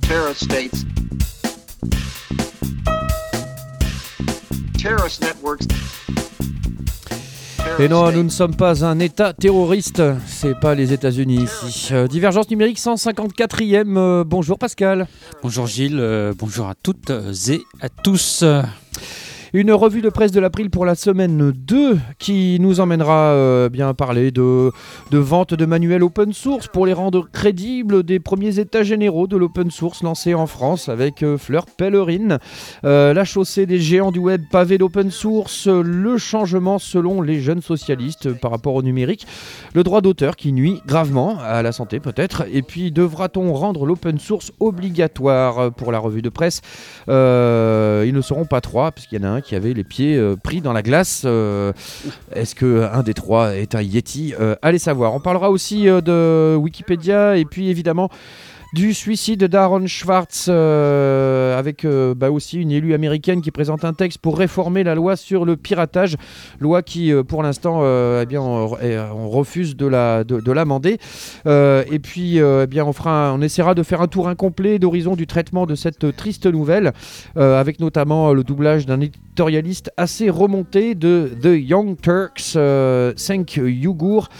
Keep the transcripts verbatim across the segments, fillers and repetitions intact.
terrorist states, terrorist networks. Et non, nous ne sommes pas un État terroriste, c'est pas les États-Unis ici. Euh, Divergence numérique cent cinquante-quatrième, euh, bonjour Pascal. Bonjour Gilles, euh, bonjour à toutes et à tous. Une revue de presse de l'April pour la semaine deux qui nous emmènera euh, bien parler de, de vente de manuels open source pour les rendre crédibles, des premiers états généraux de l'open source lancés en France avec euh, Fleur Pellerine, euh, la chaussée des géants du web pavée d'open source, le changement selon les jeunes socialistes par rapport au numérique, le droit d'auteur qui nuit gravement à la santé peut-être, et puis devra-t-on rendre l'open source obligatoire pour la revue de presse. euh, Ils ne seront pas trois puisqu'il y en a un qui avait les pieds euh, pris dans la glace. Euh, est-ce qu'un des trois est un Yeti ? euh, Allez savoir. On parlera aussi euh, de Wikipédia et puis évidemment du suicide d'Aaron Swartz euh, avec euh, bah aussi une élue américaine qui présente un texte pour réformer la loi sur le piratage, loi qui euh, pour l'instant euh, eh bien on, on refuse de, la, de, de l'amender euh, et puis euh, eh bien on, fera un, on essaiera de faire un tour incomplet d'horizon du traitement de cette triste nouvelle euh, avec notamment le doublage d'un éditorialiste assez remonté de The Young Turks, euh, Cenk Uygur,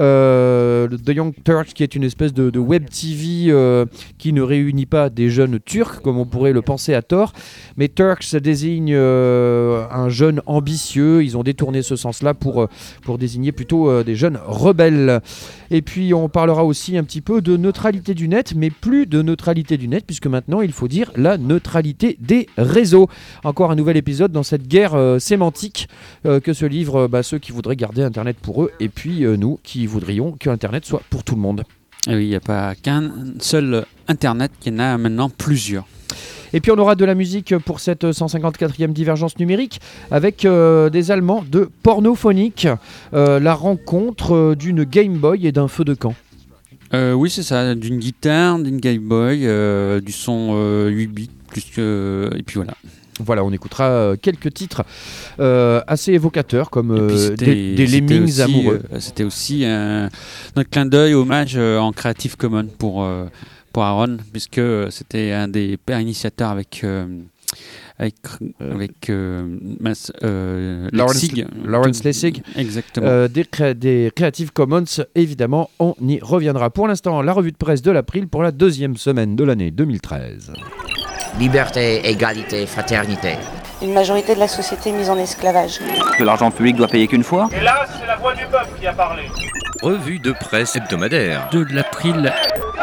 euh, The Young Turks qui est une espèce de, de web T V euh, qui ne réunit pas des jeunes turcs comme on pourrait le penser à tort, mais Turks désigne euh, un jeune ambitieux. Ils ont détourné ce sens-là pour, pour désigner plutôt euh, des jeunes rebelles. Et puis on parlera aussi un petit peu de neutralité du net, mais plus de neutralité du net puisque maintenant il faut dire la neutralité des réseaux. Encore un nouvel épisode dans cette guerre euh, sémantique euh, que se livrent euh, bah, ceux qui voudraient garder Internet pour eux et puis euh, nous qui voudrions que Internet soit pour tout le monde. Et oui, il n'y a pas qu'un seul Internet, il y en a maintenant plusieurs. Et puis on aura de la musique pour cette cent cinquante-quatrième divergence numérique avec euh, des Allemands de Pornophonic, euh, la rencontre euh, d'une Game Boy et d'un feu de camp. Euh, oui, c'est ça, d'une guitare, d'une Game Boy, euh, du son euh, huit bits, plus que... et puis voilà. Voilà, on écoutera euh, quelques titres euh, assez évocateurs comme euh, des, des c'était lemmings aussi, amoureux. Euh, c'était aussi un, un clin d'œil, hommage euh, en Creative Commons pour, euh, pour Aaron, puisque c'était un des pères initiateurs avec... Euh, avec, avec euh, Mas, euh, Lawrence, Lessig. Lawrence Lessig. Exactement. Euh, des, cré- des Creative Commons, évidemment, on y reviendra. Pour l'instant, la revue de presse de l'April pour la deuxième semaine de l'année deux mille treize. Liberté, égalité, fraternité. Une majorité de la société mise en esclavage. Que l'argent public doit payer qu'une fois ? Et là, c'est la voix du peuple qui a parlé. Revue de presse hebdomadaire De l'April.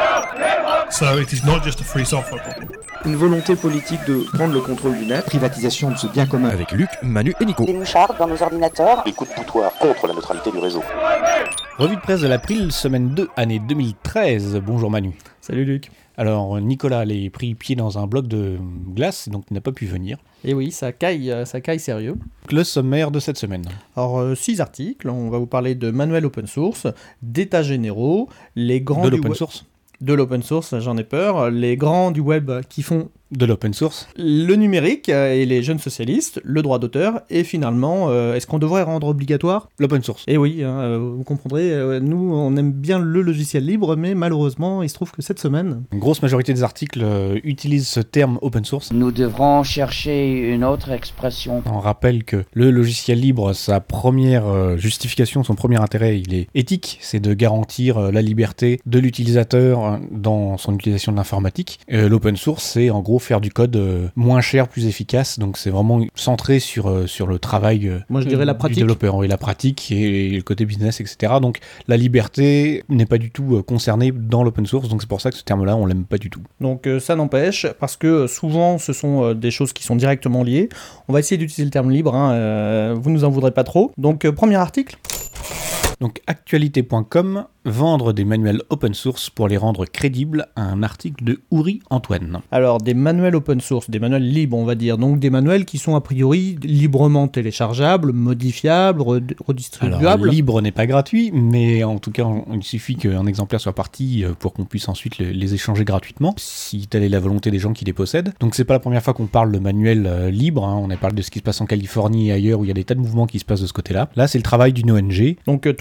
So it is not just a free software problem. Une volonté politique de prendre le contrôle du net. Privatisation de ce bien commun. avec Luc, Manu et Nico. Des mouchards dans nos ordinateurs. Des coups de poutoir contre la neutralité du réseau. Revue de presse de l'April, semaine deux, année deux mille treize. Bonjour Manu. Salut Luc. Alors Nicolas allait pris pied dans un bloc de glace, donc il n'a pas pu venir. Et oui, ça caille, ça caille sérieux. Le sommaire de cette semaine. Alors, euh, six articles, on va vous parler de manuels open source, d'états généraux, les grands De du l'open web... source De l'open source, j'en ai peur, les grands du web qui font de l'open source, le numérique et les jeunes socialistes, le droit d'auteur, et finalement, euh, est-ce qu'on devrait rendre obligatoire l'open source ? Et oui, hein, euh, vous comprendrez, euh, nous on aime bien le logiciel libre, mais malheureusement, il se trouve que cette semaine... Une grosse majorité des articles euh, utilisent ce terme open source. Nous devrons chercher une autre expression. On rappelle que le logiciel libre, sa première euh, justification, son premier intérêt, il est éthique, c'est de garantir euh, la liberté de l'utilisateur euh, dans son utilisation de l'informatique. Euh, l'open source, c'est en gros faire du code euh, moins cher, plus efficace, donc c'est vraiment centré sur, euh, sur le travail euh, Moi je dirais la pratique. du développeur, et la pratique et, et le côté business, et cetera. Donc la liberté n'est pas du tout euh, concernée dans l'open source, donc c'est pour ça que ce terme-là, on l'aime pas du tout. Donc euh, ça n'empêche, parce que euh, souvent ce sont euh, des choses qui sont directement liées. On va essayer d'utiliser le terme libre, hein, euh, vous nous en voudrez pas trop. Donc euh, premier article. Donc actualité point com, vendre des manuels open source pour les rendre crédibles, un article de Ouri Antoine. Alors des manuels open source, des manuels libres on va dire, donc des manuels qui sont a priori librement téléchargeables, modifiables, redistribuables. Alors libre n'est pas gratuit, mais en tout cas on, il suffit qu'un exemplaire soit parti pour qu'on puisse ensuite les, les échanger gratuitement, si telle est la volonté des gens qui les possèdent. Donc c'est pas la première fois qu'on parle de manuel euh, libre, hein. On a parlé de ce qui se passe en Californie et ailleurs où il y a des tas de mouvements qui se passent de ce côté-là. Là c'est le travail d'une O N G. Donc euh,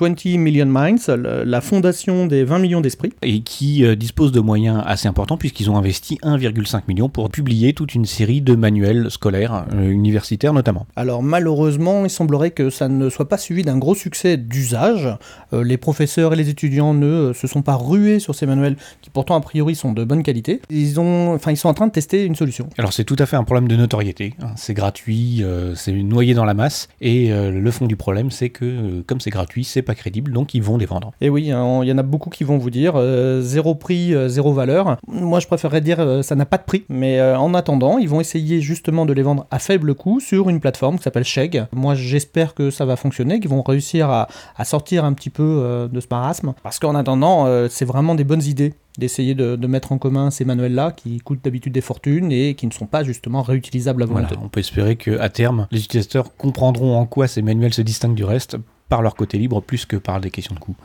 vingt Million Minds, la fondation des vingt millions d'esprits. Et qui euh, dispose de moyens assez importants puisqu'ils ont investi un virgule cinq million pour publier toute une série de manuels scolaires, euh, universitaires notamment. Alors malheureusement, il semblerait que ça ne soit pas suivi d'un gros succès d'usage. Euh, les professeurs et les étudiants ne euh, se sont pas rués sur ces manuels qui pourtant a priori sont de bonne qualité. Ils, ont, enfin, ils sont en train de tester une solution. Alors c'est tout à fait un problème de notoriété, hein. C'est gratuit, euh, c'est noyé dans la masse et euh, le fond du problème c'est que euh, comme c'est gratuit, c'est pas crédible, donc ils vont les vendre. Et oui, il hein, y en a beaucoup qui vont vous dire euh, zéro prix, euh, zéro valeur. Moi je préférerais dire euh, ça n'a pas de prix, mais euh, en attendant, ils vont essayer justement de les vendre à faible coût sur une plateforme qui s'appelle Chegg. Moi j'espère que ça va fonctionner, qu'ils vont réussir à, à sortir un petit peu euh, de ce marasme, parce qu'en attendant, euh, c'est vraiment des bonnes idées d'essayer de, de mettre en commun ces manuels-là qui coûtent d'habitude des fortunes et qui ne sont pas justement réutilisables à volonté. Voilà, on peut espérer qu'à terme, les utilisateurs comprendront en quoi ces manuels se distinguent du reste par leur côté libre plus que par des questions de coût.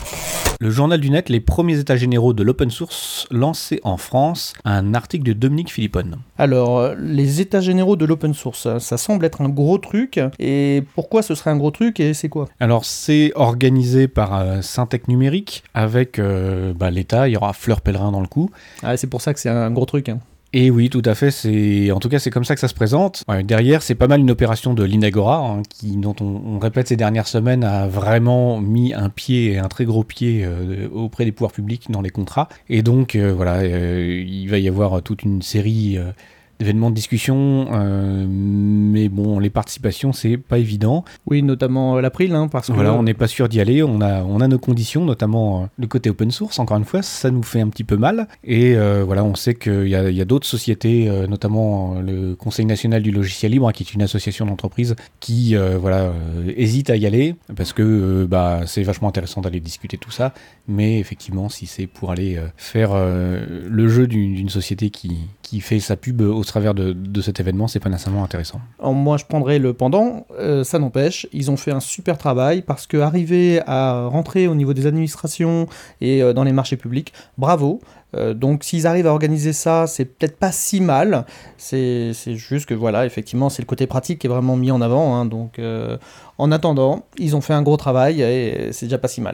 Le journal du net, les premiers états généraux de l'open source, lancé en France, un article de Dominique Philippone. Alors, les états généraux de l'open source, ça, ça semble être un gros truc. Et pourquoi ce serait un gros truc et c'est quoi ? Alors, c'est organisé par euh, Syntec Numérique avec euh, bah, l'État. Il y aura Fleur Pellerin dans le coup. Ah, c'est pour ça que c'est un gros truc, hein. Et oui, tout à fait, c'est en tout cas c'est comme ça que ça se présente. Ouais, derrière, c'est pas mal une opération de l'Inagora, hein, qui, dont on, on répète ces dernières semaines, a vraiment mis un pied, un très gros pied euh, auprès des pouvoirs publics dans les contrats. Et donc, euh, voilà, euh, il va y avoir toute une série euh, d'événements de discussion, euh, mais bon, les participations, c'est pas évident. Oui, notamment l'April, hein, parce que... Voilà, on n'est pas sûr d'y aller, on a, on a nos conditions, notamment euh, le côté open source, encore une fois, ça nous fait un petit peu mal, et euh, voilà, on sait qu'il y a, y a d'autres sociétés, euh, notamment euh, le Conseil national du logiciel libre, hein, qui est une association d'entreprises, qui, euh, voilà, euh, hésite à y aller, parce que, euh, bah, c'est vachement intéressant d'aller discuter tout ça, mais effectivement, si c'est pour aller euh, faire euh, le jeu d'une, d'une société qui, qui fait sa pub au travers de, de cet événement, c'est pas nécessairement intéressant. Alors moi je prendrais le pendant, euh, ça n'empêche, ils ont fait un super travail parce que arriver à rentrer au niveau des administrations et euh, dans les marchés publics, bravo. Euh, donc s'ils arrivent à organiser ça, c'est peut-être pas si mal, c'est, c'est juste que voilà, effectivement c'est le côté pratique qui est vraiment mis en avant, hein, donc euh, en attendant, ils ont fait un gros travail et c'est déjà pas si mal.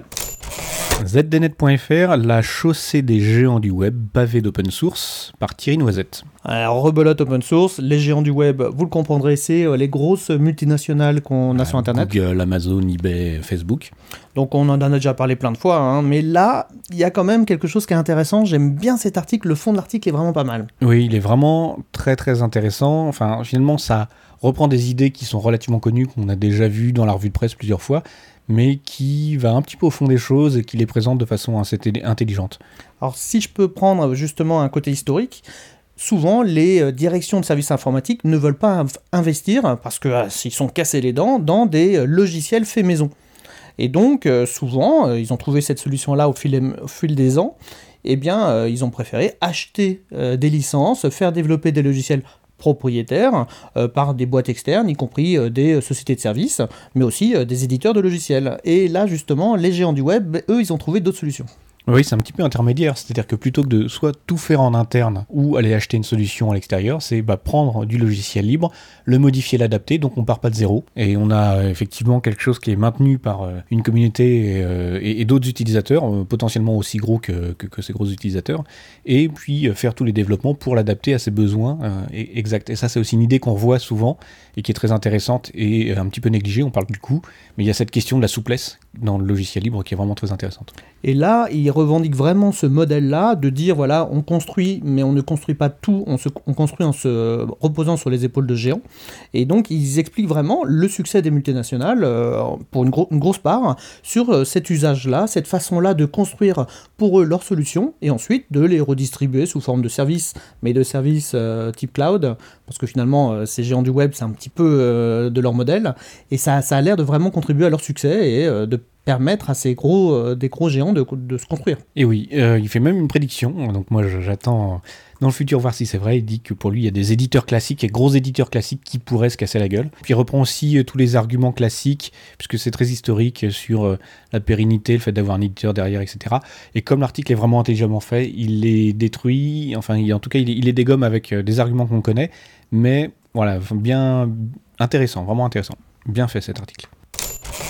Z D net point F R, la chaussée des géants du web, pavée d'open source, par Thierry Noisette. Alors, rebelote open source, les géants du web, vous le comprendrez, c'est euh, les grosses multinationales qu'on a euh, sur Internet. Google, Amazon, eBay, Facebook. Donc on en a déjà parlé plein de fois, hein, mais là, il y a quand même quelque chose qui est intéressant. J'aime bien cet article, le fond de l'article est vraiment pas mal. Oui, il est vraiment très très intéressant. Enfin, finalement, ça reprend des idées qui sont relativement connues, qu'on a déjà vues dans la revue de presse plusieurs fois, mais qui va un petit peu au fond des choses et qui les présente de façon assez intelligente. Alors si je peux prendre justement un côté historique, souvent les directions de services informatiques ne veulent pas investir, parce qu'ils euh, sont cassés les dents, dans des logiciels faits maison. Et donc euh, souvent, euh, ils ont trouvé cette solution-là au fil, au fil des ans, et bien euh, ils ont préféré acheter euh, des licences, faire développer des logiciels propriétaires euh, par des boîtes externes, y compris euh, des sociétés de services, mais aussi euh, des éditeurs de logiciels. Et là, justement, les géants du web, eux, ils ont trouvé d'autres solutions. Oui, c'est un petit peu intermédiaire, c'est-à-dire que plutôt que de soit tout faire en interne ou aller acheter une solution à l'extérieur, c'est bah, prendre du logiciel libre, le modifier, l'adapter, donc on part pas de zéro. Et on a euh, effectivement quelque chose qui est maintenu par euh, une communauté et, euh, et, et d'autres utilisateurs, euh, potentiellement aussi gros que, que, que ces gros utilisateurs, et puis euh, faire tous les développements pour l'adapter à ses besoins euh, et, exacts. Et ça, c'est aussi une idée qu'on revoit souvent et qui est très intéressante et euh, un petit peu négligée, on parle du coût, mais il y a cette question de la souplesse dans le logiciel libre qui est vraiment très intéressante. Et là, il revendique vraiment ce modèle-là de dire, voilà, on construit, mais on ne construit pas tout, on, se, on construit en se reposant sur les épaules de géants. Et donc, ils expliquent vraiment le succès des multinationales, euh, pour une, gro- une grosse part, sur euh, cet usage-là, cette façon-là de construire pour eux leurs solutions, et ensuite de les redistribuer sous forme de services, mais de services euh, type cloud, parce que finalement, euh, ces géants du web, c'est un petit peu euh, de leur modèle, et ça, ça a l'air de vraiment contribuer à leur succès, et euh, de permettre à ces gros, euh, des gros géants de, de se construire. Et oui, euh, il fait même une prédiction, donc moi j'attends dans le futur voir si c'est vrai. Il dit que pour lui il y a des éditeurs classiques, et gros éditeurs classiques qui pourraient se casser la gueule. Puis il reprend aussi euh, tous les arguments classiques, puisque c'est très historique sur euh, la pérennité, le fait d'avoir un éditeur derrière, et cetera. Et comme l'article est vraiment intelligemment fait, il les détruit, enfin il, en tout cas il, il les dégomme avec euh, des arguments qu'on connaît, mais voilà, bien intéressant, vraiment intéressant. Bien fait cet article.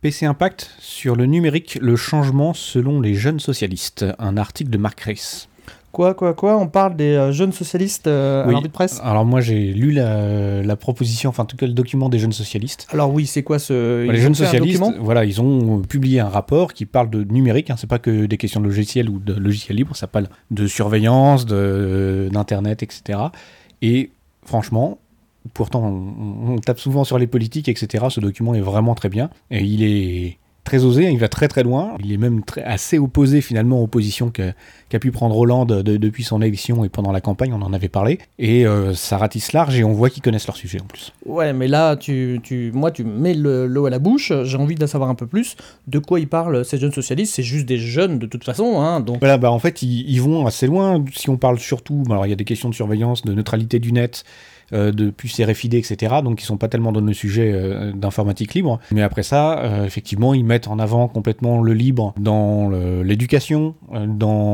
P C Impact sur le numérique, le changement selon les jeunes socialistes. Un article de Marc Reiss. Quoi, quoi, quoi On parle des euh, jeunes socialistes euh, oui. à l'envie de presse. Alors moi j'ai lu la, la proposition, enfin en tout cas le document des jeunes socialistes. Alors oui, c'est quoi ce... Bah, les jeunes socialistes, voilà, ils ont publié un rapport qui parle de numérique, hein, c'est pas que des questions de logiciels ou de logiciels libres, ça parle de surveillance, de, d'internet, et cetera. Et franchement, pourtant on, on tape souvent sur les politiques, et cetera. Ce document est vraiment très bien, et il est... très osé, il va très très loin, il est même très, assez opposé finalement aux positions que, qu'a pu prendre Hollande de, depuis son élection et pendant la campagne, on en avait parlé, et euh, ça ratisse large et on voit qu'ils connaissent leur sujet en plus. Ouais, mais là, tu, tu, moi tu mets le, l'eau à la bouche, j'ai envie de savoir un peu plus de quoi ils parlent ces jeunes socialistes, c'est juste des jeunes de toute façon, hein, donc... Voilà, bah en fait ils, ils vont assez loin, si on parle surtout, bah, alors il y a des questions de surveillance, de neutralité du net, Euh, de puces R F I D, et cetera. Donc ils sont pas tellement dans le sujet euh, d'informatique libre. Mais après ça, euh, effectivement, ils mettent en avant complètement le libre dans le, l'éducation, euh,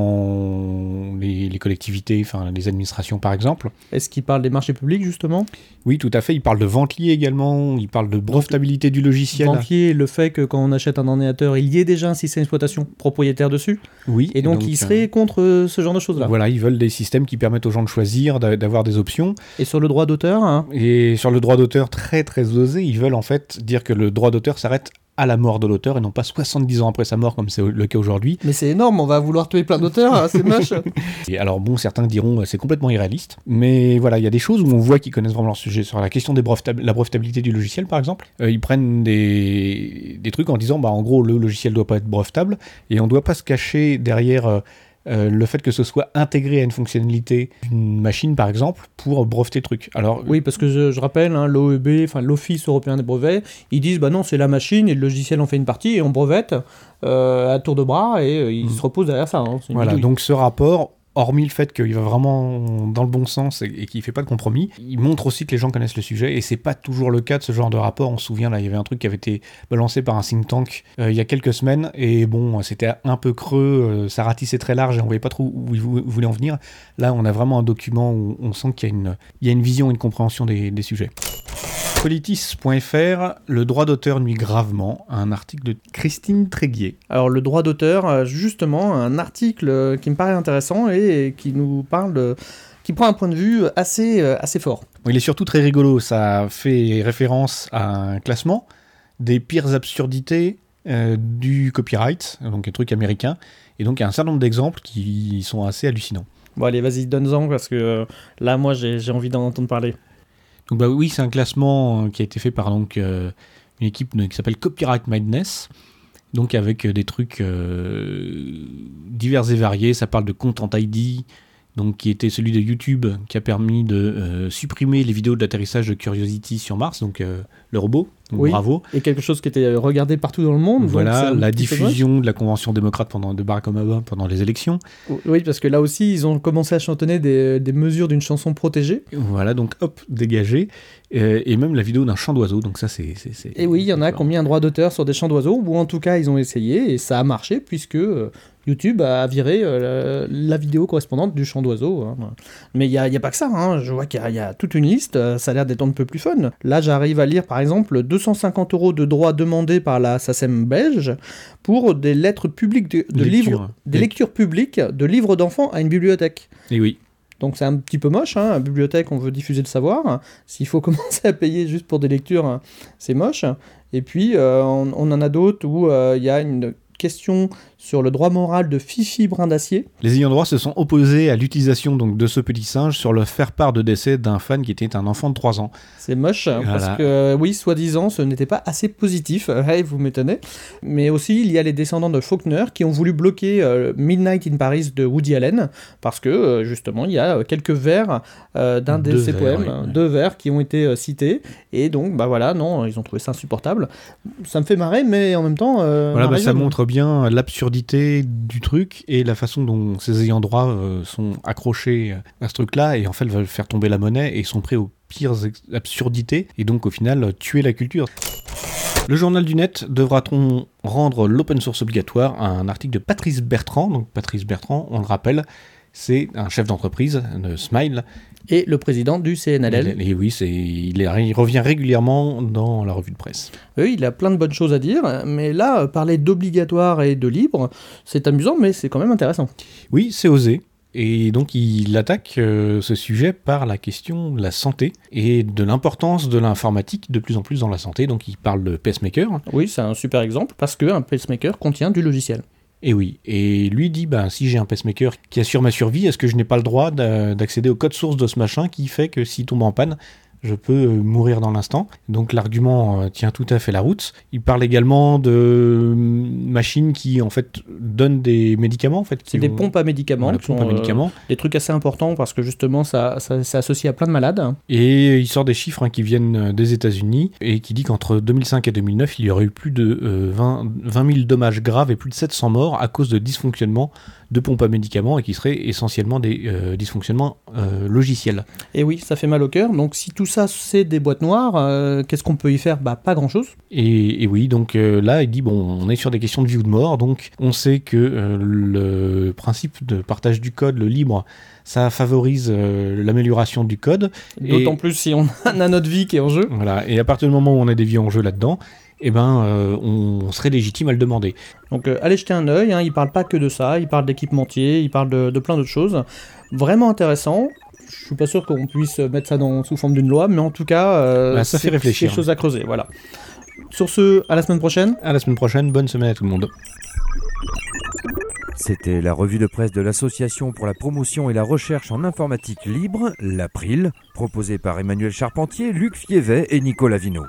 dans les, les collectivités, enfin les administrations par exemple. Est-ce qu'ils parlent des marchés publics justement ? Oui, tout à fait. Ils parlent de vente liée également. Ils parlent de brevetabilité du logiciel. Vente liée, le fait que quand on achète un ordinateur, il y ait déjà un système d'exploitation propriétaire dessus. Oui. Et donc, donc ils seraient euh, contre ce genre de choses-là. Voilà, ils veulent des systèmes qui permettent aux gens de choisir, d'avoir des options. Et sur le droit d'auteur hein. Et sur le droit d'auteur, très très osé, ils veulent en fait dire que le droit d'auteur s'arrête à la mort de l'auteur et non pas soixante-dix ans après sa mort comme c'est le cas aujourd'hui. Mais c'est énorme, on va vouloir tuer plein d'auteurs, hein, c'est moche. Et alors bon, certains diront c'est complètement irréaliste, mais voilà, il y a des choses où on voit qu'ils connaissent vraiment leur sujet. Sur la question de brevetab- la brevetabilité du logiciel par exemple, euh, ils prennent des, des trucs en disant bah en gros le logiciel doit pas être brevetable et on doit pas se cacher derrière... Euh, Euh, le fait que ce soit intégré à une fonctionnalité d'une machine par exemple pour breveter le truc. Alors, oui, parce que je, je rappelle, hein, l'O E B, enfin l'Office européen des brevets, ils disent bah non, c'est la machine et le logiciel en fait une partie et on brevette euh, à tour de bras et euh, ils mmh. se reposent derrière ça. Hein, voilà, bidouille. Donc ce rapport, hormis le fait qu'il va vraiment dans le bon sens et, et qu'il fait pas de compromis, il montre aussi que les gens connaissent le sujet et c'est pas toujours le cas de ce genre de rapport. On se souvient là, il y avait un truc qui avait été balancé par un think tank euh, il y a quelques semaines et bon, c'était un peu creux, euh, ça ratissait très large et on voyait pas trop où ils voulaient en venir. Là, on a vraiment un document où on sent qu'il y a une, il y a une vision, une compréhension des, des sujets. Politis point F R, le droit d'auteur nuit gravement, un article de Christine Tréguier. Alors le droit d'auteur, justement, un article qui me paraît intéressant et qui nous parle de... qui prend un point de vue assez, assez fort. Il est surtout très rigolo, ça fait référence à un classement des pires absurdités euh, du copyright, donc un truc américain, et donc il y a un certain nombre d'exemples qui sont assez hallucinants. Bon allez, vas-y, donne-en, parce que euh, là, moi, j'ai, j'ai envie d'en entendre parler. Donc bah oui, c'est un classement qui a été fait par donc, euh, une équipe qui s'appelle Copyright Madness, donc avec euh, des trucs euh, divers et variés. Ça parle de Content I D, donc qui était celui de YouTube, qui a permis de euh, supprimer les vidéos d'atterrissage de Curiosity sur Mars, donc euh, le robot. Donc, oui, bravo. Et quelque chose qui était regardé partout dans le monde. Voilà, la diffusion de la convention démocrate pendant, de Barack Obama pendant les élections. Oui, parce que là aussi, ils ont commencé à chantonner des, des mesures d'une chanson protégée. Voilà, donc hop, dégagé. Euh, et même la vidéo d'un chant d'oiseau, donc ça c'est... c'est, c'est et oui, il y en a qui ont mis un droit d'auteur sur des chants d'oiseaux, ou en tout cas, ils ont essayé, et ça a marché, puisque euh, YouTube a viré euh, la vidéo correspondante du chant d'oiseau. Hein. Mais il n'y a, a pas que ça, hein. Je vois qu'il y a, y a toute une liste, ça a l'air d'être un peu plus fun. Là, j'arrive à lire, par exemple, deux cent cinquante euros de droits demandés par la S A C E M belge pour des lettres publiques de, de livres, des et... lectures publiques de livres d'enfants à une bibliothèque. Et oui. Donc c'est un petit peu moche, hein, une bibliothèque, on veut diffuser le savoir. S'il faut commencer à payer juste pour des lectures, c'est moche. Et puis, euh, on, on en a d'autres où il euh, y a une question sur le droit moral de Fifi Brin d'Acier. Les ayants droit se sont opposés à l'utilisation donc, de ce petit singe sur le faire-part de décès d'un fan qui était un enfant de trois ans. C'est moche, voilà. Parce que oui, soi-disant, ce n'était pas assez positif, hey, vous m'étonnez. Mais aussi, il y a les descendants de Faulkner qui ont voulu bloquer euh, Midnight in Paris de Woody Allen, parce que, euh, justement, il y a quelques vers euh, d'un de ses poèmes, oui. deux vers qui ont été euh, cités, et donc, bah voilà, non, ils ont trouvé ça insupportable. Ça me fait marrer, mais en même temps... Euh, voilà, bah, ça montre bien l'absurdité du truc et la façon dont ces ayants droit euh, sont accrochés à ce truc-là et en fait veulent faire tomber la monnaie et ils sont prêts aux pires ex- absurdités et donc au final tuer la culture. Le journal du net devra-t-on rendre l'open source obligatoire? Un article de Patrice Bertrand. Donc Patrice Bertrand, on le rappelle, c'est un chef d'entreprise, de Smile. Et le président du C N L L. Et, et oui, c'est, il, est, il revient régulièrement dans la revue de presse. Oui, il a plein de bonnes choses à dire, mais là, parler d'obligatoire et de libre, c'est amusant, mais c'est quand même intéressant. Oui, c'est osé. Et donc il attaque euh, ce sujet par la question de la santé et de l'importance de l'informatique de plus en plus dans la santé. Donc il parle de pacemaker. Oui, c'est un super exemple, parce qu'un pacemaker contient du logiciel. Et oui, et lui dit, ben, si j'ai un pacemaker qui assure ma survie, est-ce que je n'ai pas le droit d'a- d'accéder au code source de ce machin qui fait que s'il tombe en panne, je peux euh, mourir dans l'instant. Donc l'argument euh, tient tout à fait la route. Il parle également de euh, machines qui en fait donnent des médicaments. En fait, c'est des vont... pompes à médicaments. Voilà, pompes à médicaments. Euh, des trucs assez importants parce que justement ça, ça c'est associé à plein de malades. Et il sort des chiffres hein, qui viennent des États-Unis et qui dit qu'entre deux mille cinq et deux mille neuf, il y aurait eu plus de euh, vingt mille dommages graves et plus de sept cents morts à cause de dysfonctionnements de pompes à médicaments et qui seraient essentiellement des euh, dysfonctionnements euh, logiciels. Et oui, ça fait mal au cœur. Donc si tout ça c'est des boîtes noires, euh, qu'est-ce qu'on peut y faire ? Bah pas grand-chose. Et, et oui, donc euh, là il dit bon, on est sur des questions de vie ou de mort, donc on sait que euh, le principe de partage du code, le libre, ça favorise euh, l'amélioration du code. D'autant et, plus si on a notre vie qui est en jeu. Voilà. Et à partir du moment où on a des vies en jeu là-dedans, eh ben, euh, on serait légitime à le demander. Donc euh, allez jeter un œil, hein, il parle pas que de ça, il parle d'équipementier, il parle de, de plein d'autres choses. Vraiment intéressant. Je suis pas sûr qu'on puisse mettre ça dans, sous forme d'une loi, mais en tout cas, euh, bah, ça c'est fait réfléchir. quelque chose à creuser. Voilà. Sur ce, à la semaine prochaine. À la semaine prochaine, bonne semaine à tout le monde. C'était la revue de presse de l'Association pour la promotion et la recherche en informatique libre, l'April, proposée par Emmanuel Charpentier, Luc Fievet et Nicolas Vino.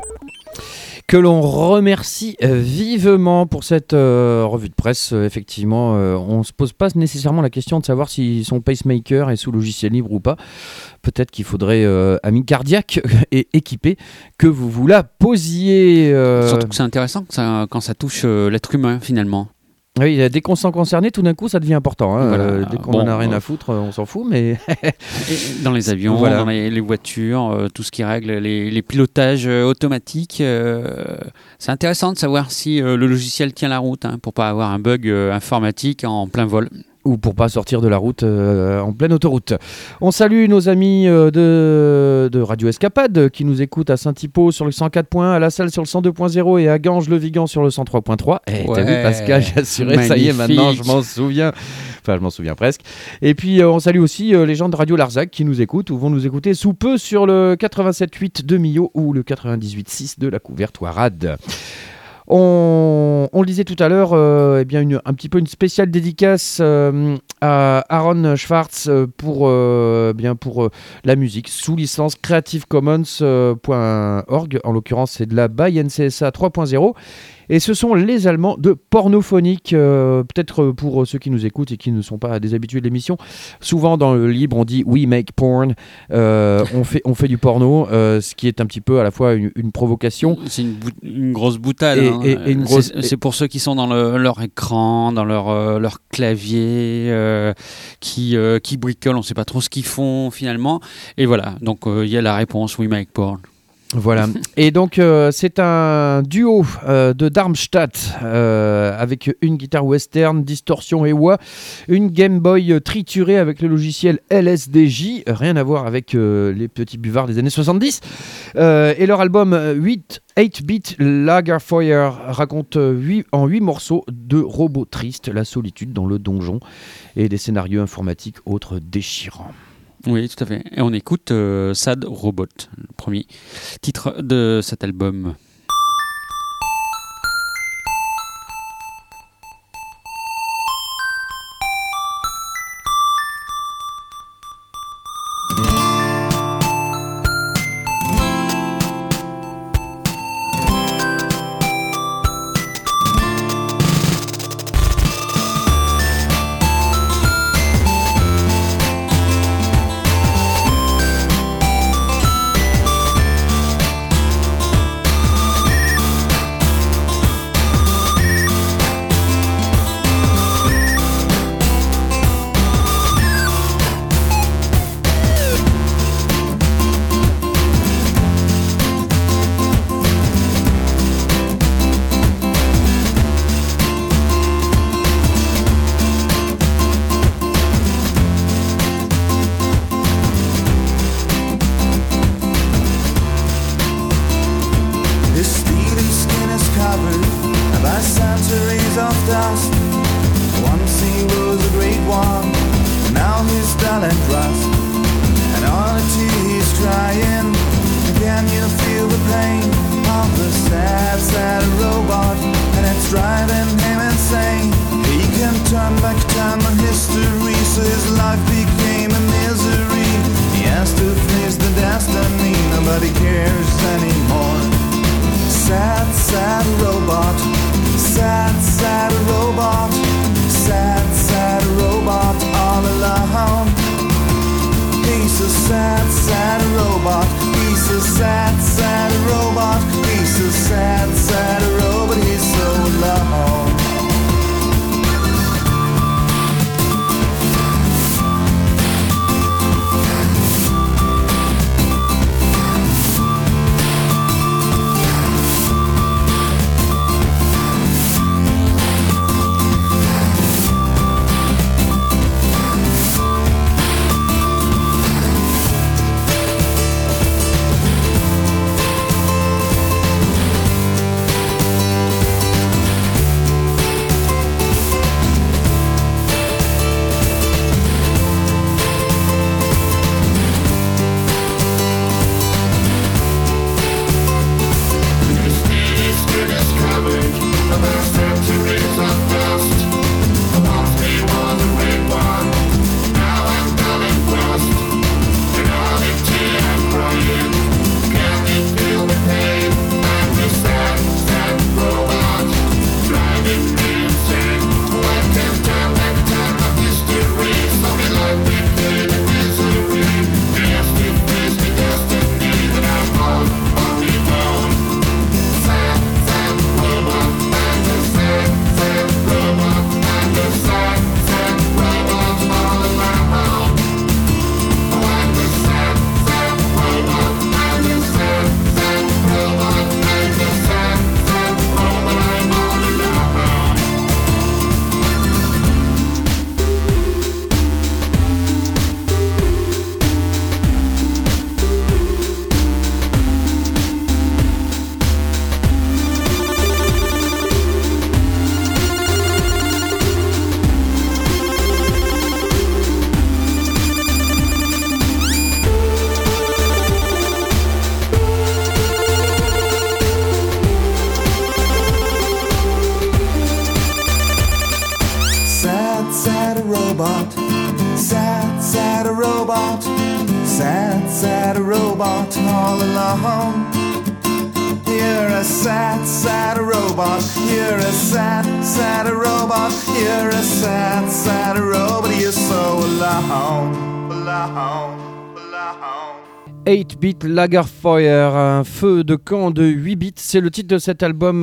Que l'on remercie euh, vivement pour cette euh, revue de presse. Euh, effectivement, euh, on ne se pose pas nécessairement la question de savoir si son pacemaker est sous logiciel libre ou pas. Peut-être qu'il faudrait, euh, ami cardiaque et équipé, que vous vous la posiez. Euh... Surtout que c'est intéressant que ça, quand ça touche euh, l'être humain, finalement. Oui, dès qu'on se sent concerné, tout d'un coup, ça devient important. Hein. Voilà. Euh, dès qu'on bon, en a rien euh... à foutre, on s'en fout. Mais dans les avions, voilà. dans les, les voitures, euh, tout ce qui règle les, les pilotages euh, automatiques, euh, c'est intéressant de savoir si euh, le logiciel tient la route hein, pour pas avoir un bug euh, informatique en plein vol. Ou pour pas sortir de la route euh, en pleine autoroute. On salue nos amis euh, de, de Radio Escapade qui nous écoutent à Saint-Hypo sur le cent quatre point un, à La Salle sur le cent deux point zéro et à Ganges-le-Vigan sur le cent trois point trois. Eh, ouais, t'as vu Pascal, j'ai assuré, magnifique. Ça y est, maintenant je m'en souviens. Enfin, je m'en souviens presque. Et puis euh, on salue aussi euh, les gens de Radio Larzac qui nous écoutent ou vont nous écouter sous peu sur le quatre-vingt-sept virgule huit de Millau ou le quatre-vingt-dix-huit virgule six de la Couvertoirade. On, on le disait tout à l'heure, euh, eh bien une, un petit peu une spéciale dédicace euh, à Aaron Schwartz euh, pour, euh, bien pour euh, la musique sous licence creative commons point org. En l'occurrence, c'est de la by N C S A trois point zéro. Et ce sont les Allemands de Pornophonique, euh, peut-être pour ceux qui nous écoutent et qui ne sont pas des habitués de l'émission. Souvent dans le libre, on dit « we make porn euh, », on, fait, on fait du porno, euh, ce qui est un petit peu à la fois une, une provocation. C'est une, bout, une grosse boutade. Et, hein. et, et une grosse, c'est, c'est pour ceux qui sont dans le, leur écran, dans leur, euh, leur clavier, euh, qui, euh, qui bricolent, on ne sait pas trop ce qu'ils font finalement. Et voilà, donc il euh, y a la réponse « we make porn ». Voilà, et donc euh, c'est un duo euh, de Darmstadt euh, avec une guitare western, distorsion et wah, une Game Boy triturée avec le logiciel L S D J, rien à voir avec euh, les petits buvards des années soixante-dix, euh, et leur album huit bit Lagerfeuer raconte huit, en huit morceaux de robots tristes, la solitude dans le donjon et des scénarios informatiques autres déchirants. Oui, tout à fait. Et on écoute euh, Sad Robot, le premier titre de cet album. all the tears crying. Can you feel the pain of the sad, sad robot? And it's driving him insane. He can turn back time on history, so his life became a misery. He has to face the destiny, nobody cares anymore. Sad, sad robot. Sad, sad robot. Sad, sad robot all alone. He's a sad, sad robot. He's a sad, sad robot. He's a sad, sad robot. He's so alone. Sad, sad robot all alone. You're a sad, sad robot. You're a sad, sad robot. You're a sad, sad robot. You're so alone, alone, alone. eight-bit Lagerfeuer, un feu de camp de huit bits, c'est le titre de cet album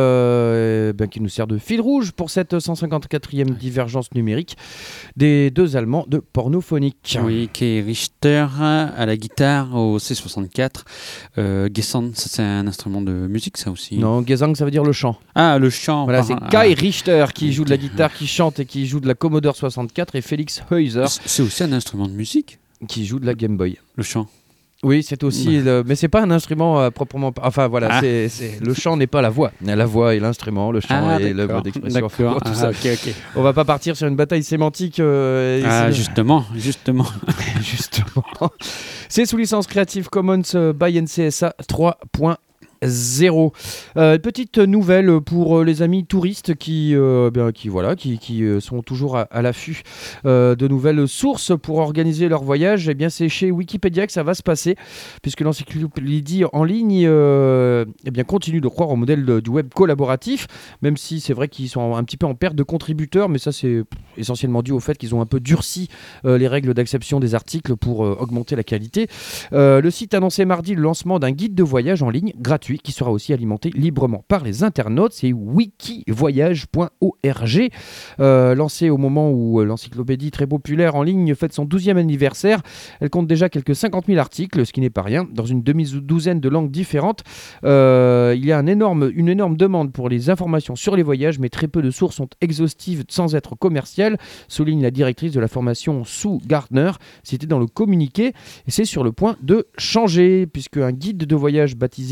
euh, ben, qui nous sert de fil rouge pour cette cent cinquante-quatrième divergence numérique des deux Allemands de Pornophonique. Oui, qui est Richter à la guitare au C soixante-quatre. Euh, Gesang, ça, c'est un instrument de musique, ça aussi. Non, Gesang, ça veut dire le chant. Ah, le chant. Voilà, par... c'est Kai Richter qui joue de la guitare, qui chante et qui joue de la Commodore soixante-quatre, et Felix Heuser. C'est aussi un instrument de musique qui joue de la Game Boy. Le chant. Oui, c'est aussi, le... mais c'est pas un instrument euh, proprement. Enfin voilà, ah. c'est, c'est... le chant n'est pas la voix. La voix est l'instrument, le chant ah, est l'œuvre d'expression. D'accord. Tout ah, ça. Okay, okay. On va pas partir sur une bataille sémantique. Euh, ah, ici. justement, justement, justement. C'est sous licence Creative Commons euh, by N C S A trois point zéro. Euh, petite nouvelle pour les amis touristes qui, euh, bien, qui, voilà, qui, qui euh, sont toujours à, à l'affût euh, de nouvelles sources pour organiser leur voyage. Eh bien, c'est chez Wikipédia que ça va se passer, puisque l'encyclopédie en ligne euh, eh bien, continue de croire au modèle de, du web collaboratif, même si c'est vrai qu'ils sont un petit peu en perte de contributeurs, mais ça c'est essentiellement dû au fait qu'ils ont un peu durci euh, les règles d'acception des articles pour euh, augmenter la qualité. Euh, le site annonçait mardi le lancement d'un guide de voyage en ligne gratuit qui sera aussi alimenté librement par les internautes. C'est wikivoyage point org, euh, lancé au moment où euh, l'encyclopédie très populaire en ligne fête son douzième anniversaire. Elle compte déjà quelques cinquante mille articles, ce qui n'est pas rien, dans une demi-douzaine de langues différentes. Euh, il y a un énorme, une énorme demande pour les informations sur les voyages, mais très peu de sources sont exhaustives sans être commerciales, souligne la directrice de la formation Sue Gardner. C'était dans le communiqué, et c'est sur le point de changer, puisque un guide de voyage baptisé Wiki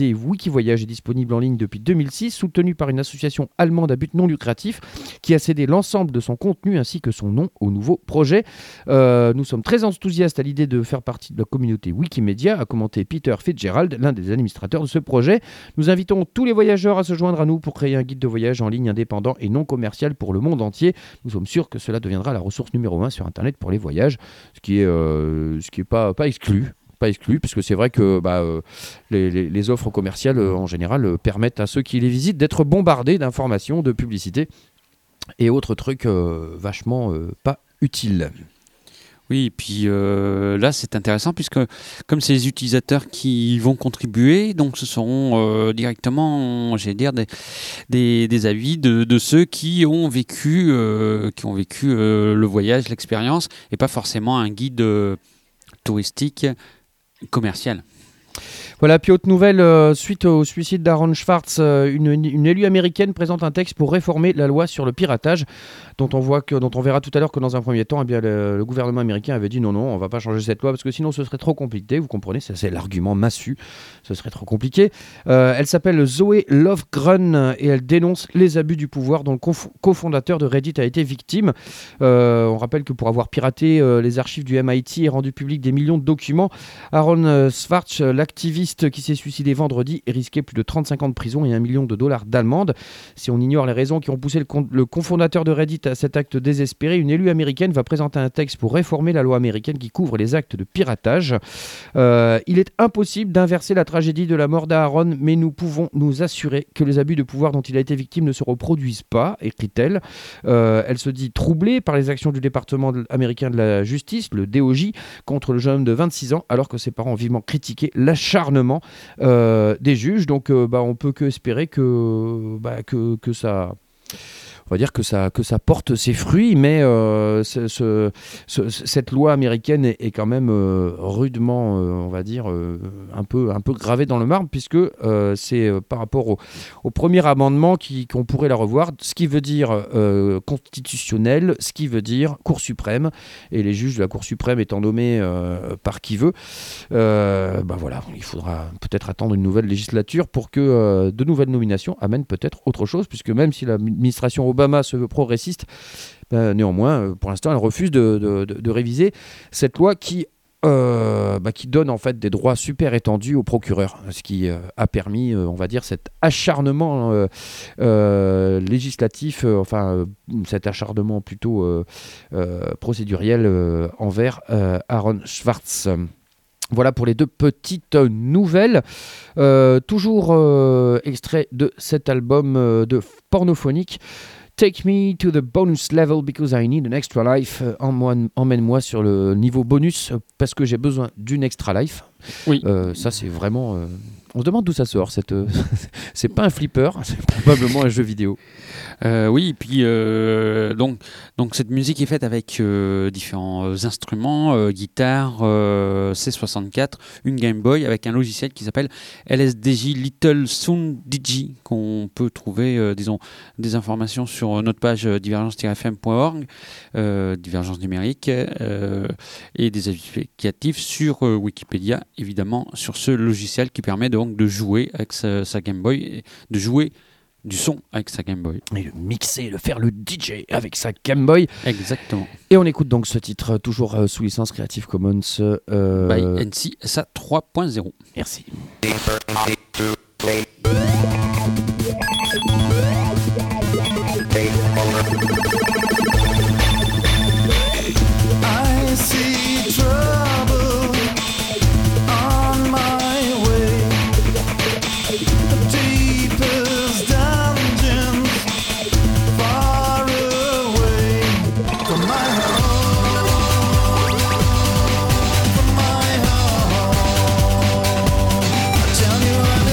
Wikivoyage est disponible en ligne depuis deux mille six, soutenu par une association allemande à but non lucratif qui a cédé l'ensemble de son contenu ainsi que son nom au nouveau projet. Euh, nous sommes très enthousiastes à l'idée de faire partie de la communauté Wikimedia, a commenté Peter Fitzgerald, l'un des administrateurs de ce projet. Nous invitons tous les voyageurs à se joindre à nous pour créer un guide de voyage en ligne indépendant et non commercial pour le monde entier. Nous sommes sûrs que cela deviendra la ressource numéro un sur Internet pour les voyages, ce qui est, euh, ce qui est pas, pas exclu. Pas exclu, parce que c'est vrai que bah, euh, les, les, les offres commerciales, euh, en général, euh, permettent à ceux qui les visitent d'être bombardés d'informations, de publicités et autres trucs euh, vachement euh, pas utiles. Oui, et puis euh, là, c'est intéressant puisque comme c'est les utilisateurs qui vont contribuer, donc ce seront euh, directement, j'allais dire, des, des, des avis de, de ceux qui ont vécu, euh, qui ont vécu euh, le voyage, l'expérience, et pas forcément un guide euh, touristique commercial. Voilà, puis autre nouvelle, euh, suite au suicide d'Aaron Swartz, euh, une, une élue américaine présente un texte pour réformer la loi sur le piratage, dont on, voit que, dont on verra tout à l'heure que dans un premier temps, eh bien, le, le gouvernement américain avait dit non, non, on ne va pas changer cette loi parce que sinon ce serait trop compliqué. Vous comprenez, ça, c'est l'argument massu, ce serait trop compliqué. Euh, elle s'appelle Zoe Lofgren et elle dénonce les abus du pouvoir dont le conf- cofondateur de Reddit a été victime. Euh, on rappelle que pour avoir piraté euh, les archives du M I T et rendu public des millions de documents, Aaron euh, Swartz, l'activiste qui s'est suicidé vendredi, risquait plus de trente-cinq ans de prison et un million de dollars d'amende. Si on ignore les raisons qui ont poussé le, con- le cofondateur de Reddit à cet acte désespéré, une élue américaine va présenter un texte pour réformer la loi américaine qui couvre les actes de piratage. Euh, il est impossible d'inverser la tragédie de la mort d'Aaron, mais nous pouvons nous assurer que les abus de pouvoir dont il a été victime ne se reproduisent pas, écrit-elle. Euh, elle se dit troublée par les actions du département américain de la justice, le D O J, contre le jeune homme de vingt-six ans, alors que ses parents ont vivement critiqué l'acharnement Euh, des juges. Donc euh, bah, on peut que espérer que, bah, que, que ça... On va dire que ça, que ça porte ses fruits, mais euh, ce, ce, ce, cette loi américaine est, est quand même euh, rudement, euh, on va dire, euh, un peu, un peu gravée dans le marbre, puisque euh, c'est euh, par rapport au, au premier amendement qui, qu'on pourrait la revoir, ce qui veut dire euh, constitutionnel, ce qui veut dire Cour suprême, et les juges de la Cour suprême étant nommés euh, par qui veut, euh, ben voilà, il faudra peut-être attendre une nouvelle législature pour que euh, de nouvelles nominations amènent peut-être autre chose, puisque même si l'administration Obama Obama se veut progressiste, ben, néanmoins, pour l'instant, elle refuse de, de, de, de réviser cette loi qui, euh, bah, qui donne en fait des droits super étendus aux procureurs, ce qui euh, a permis, euh, on va dire, cet acharnement euh, euh, législatif, euh, enfin, euh, cet acharnement plutôt euh, euh, procéduriel euh, envers euh, Aaron Swartz. Voilà pour les deux petites nouvelles. Euh, toujours euh, extrait de cet album euh, de Pornophonique. Take me to the bonus level because I need an extra life. Emmène-moi sur le niveau bonus parce que j'ai besoin d'une extra life. Oui. Euh, ça, c'est vraiment... Euh... On se demande d'où ça sort. Cette... c'est pas un flipper, c'est probablement un jeu vidéo. Euh, oui, et puis euh, donc, donc cette musique est faite avec euh, différents euh, instruments, euh, guitare, euh, C soixante-quatre, une Game Boy avec un logiciel qui s'appelle L S D J Little Sound D J qu'on peut trouver, euh, disons, des informations sur notre page euh, divergence tiret f m point org, euh, divergence numérique, euh, et des applicatifs sur euh, Wikipédia, évidemment, sur ce logiciel qui permet donc de jouer avec sa, sa Game Boy, de jouer du son avec sa Game Boy. Et le mixer, le faire le D J avec sa Game Boy. Exactement. Et on écoute donc ce titre, toujours euh, sous licence Creative Commons. Euh... By N C S A trois point zéro. Merci. I see trouble on my way, deepest dungeons, far away from my home, from my home. I tell you I'm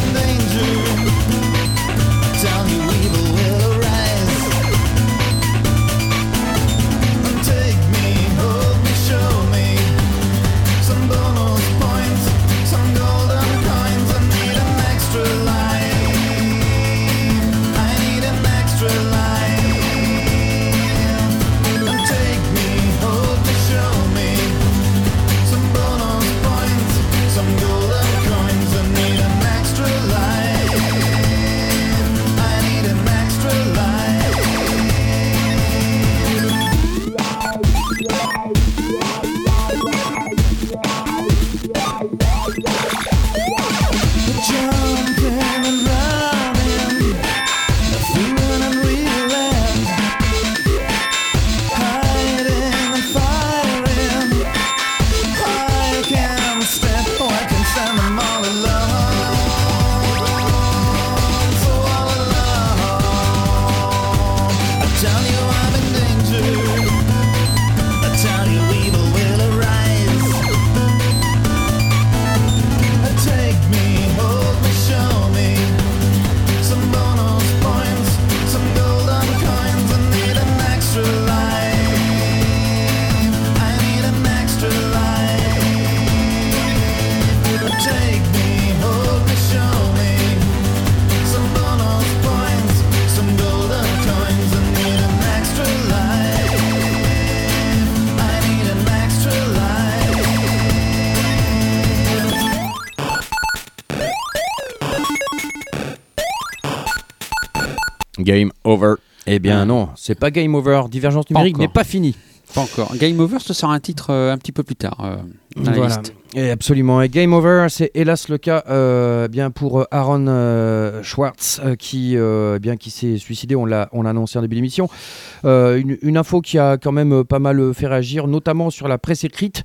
Game over. Eh bien non, c'est pas Game over. Divergence numérique n'est pas fini. Pas encore. Game Over, ce sera un titre euh, un petit peu plus tard euh, dans la voilà. liste. Et absolument. Et Game Over, c'est hélas le cas euh, bien pour Aaron euh, Swartz euh, qui, euh, bien, qui s'est suicidé. On l'a, on l'a annoncé en début d'émission. Euh, une, une info qui a quand même pas mal fait réagir, notamment sur la presse écrite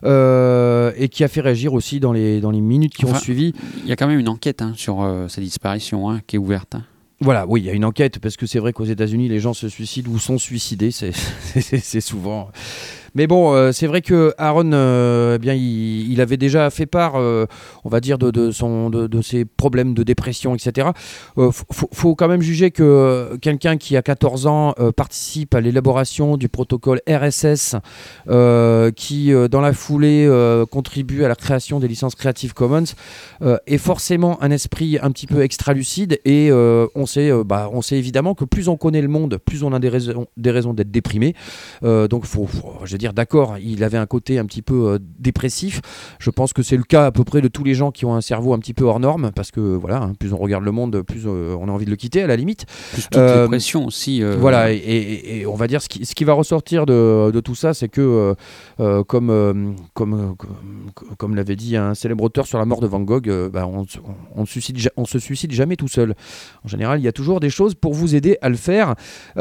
euh, et qui a fait réagir aussi dans les, dans les minutes qui enfin, ont suivi. Il y a quand même une enquête hein, sur euh, sa disparition hein, qui est ouverte. Hein. Voilà, oui, il y a une enquête, parce que c'est vrai qu'aux États-Unis, les gens se suicident ou sont suicidés, c'est, c'est, c'est souvent... Mais bon, euh, c'est vrai que Aaron, euh, eh bien, il, il avait déjà fait part, euh, on va dire, de, de, son, de, de ses problèmes de dépression, et cetera. Il euh, faut, faut quand même juger que quelqu'un qui, à quatorze ans, euh, participe à l'élaboration du protocole R S S, euh, qui, euh, dans la foulée, euh, contribue à la création des licences Creative Commons, euh, est forcément un esprit un petit peu extra-lucide. Et euh, on, sait, euh, bah, on sait évidemment que plus on connaît le monde, plus on a des raisons, des raisons d'être déprimé. Euh, donc, faut, faut, je veux dire, d'accord, il avait un côté un petit peu euh, dépressif. Je pense que c'est le cas à peu près de tous les gens qui ont un cerveau un petit peu hors norme, parce que voilà, hein, plus on regarde le monde, plus euh, on a envie de le quitter à la limite. Plus toute euh, les pressions aussi. Euh... Voilà, et, et, et on va dire ce qui, ce qui va ressortir de, de tout ça, c'est que euh, euh, comme, euh, comme, comme, comme l'avait dit un célèbre auteur sur la mort de Van Gogh, euh, bah, on, on, on, suicide, on se suicide jamais tout seul. En général, il y a toujours des choses pour vous aider à le faire.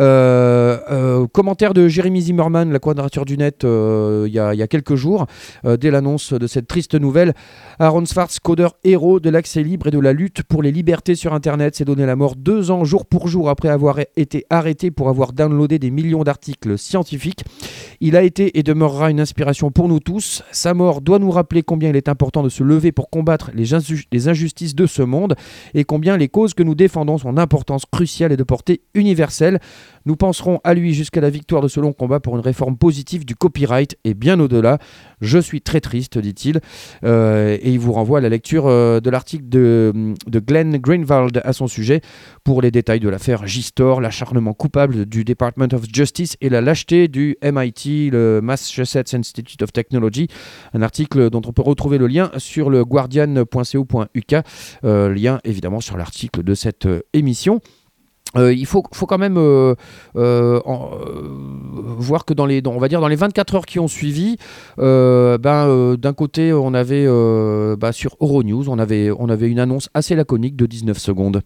Euh, euh, commentaire de Jérémy Zimmerman, La Quadrature du Net, euh, il, y a, il y a quelques jours, euh, dès l'annonce de cette triste nouvelle. Aaron Swartz, codeur héros de l'accès libre et de la lutte pour les libertés sur Internet, s'est donné la mort deux ans jour pour jour après avoir été arrêté pour avoir downloadé des millions d'articles scientifiques. Il a été et demeurera une inspiration pour nous tous. Sa mort doit nous rappeler combien il est important de se lever pour combattre les, inju- les injustices de ce monde et combien les causes que nous défendons sont d'importance cruciale et de portée universelle. Nous penserons à lui jusqu'à la victoire de ce long combat pour une réforme positive du copyright et bien au-delà. Je suis très triste, dit-il. Euh, et il vous renvoie à la lecture euh, de l'article de, de Glenn Greenwald à son sujet pour les détails de l'affaire G-Store, l'acharnement coupable du Department of Justice et la lâcheté du M I T, le Massachusetts Institute of Technology. Un article dont on peut retrouver le lien sur le guardian point co point u k. Euh, lien évidemment sur l'article de cette euh, émission. Euh, il faut, faut quand même euh, euh, en, euh, voir que dans les, dans, on va dire dans les vingt-quatre heures qui ont suivi, euh, ben, euh, d'un côté on avait euh, bah, sur Euronews, on avait, on avait une annonce assez laconique de dix-neuf secondes.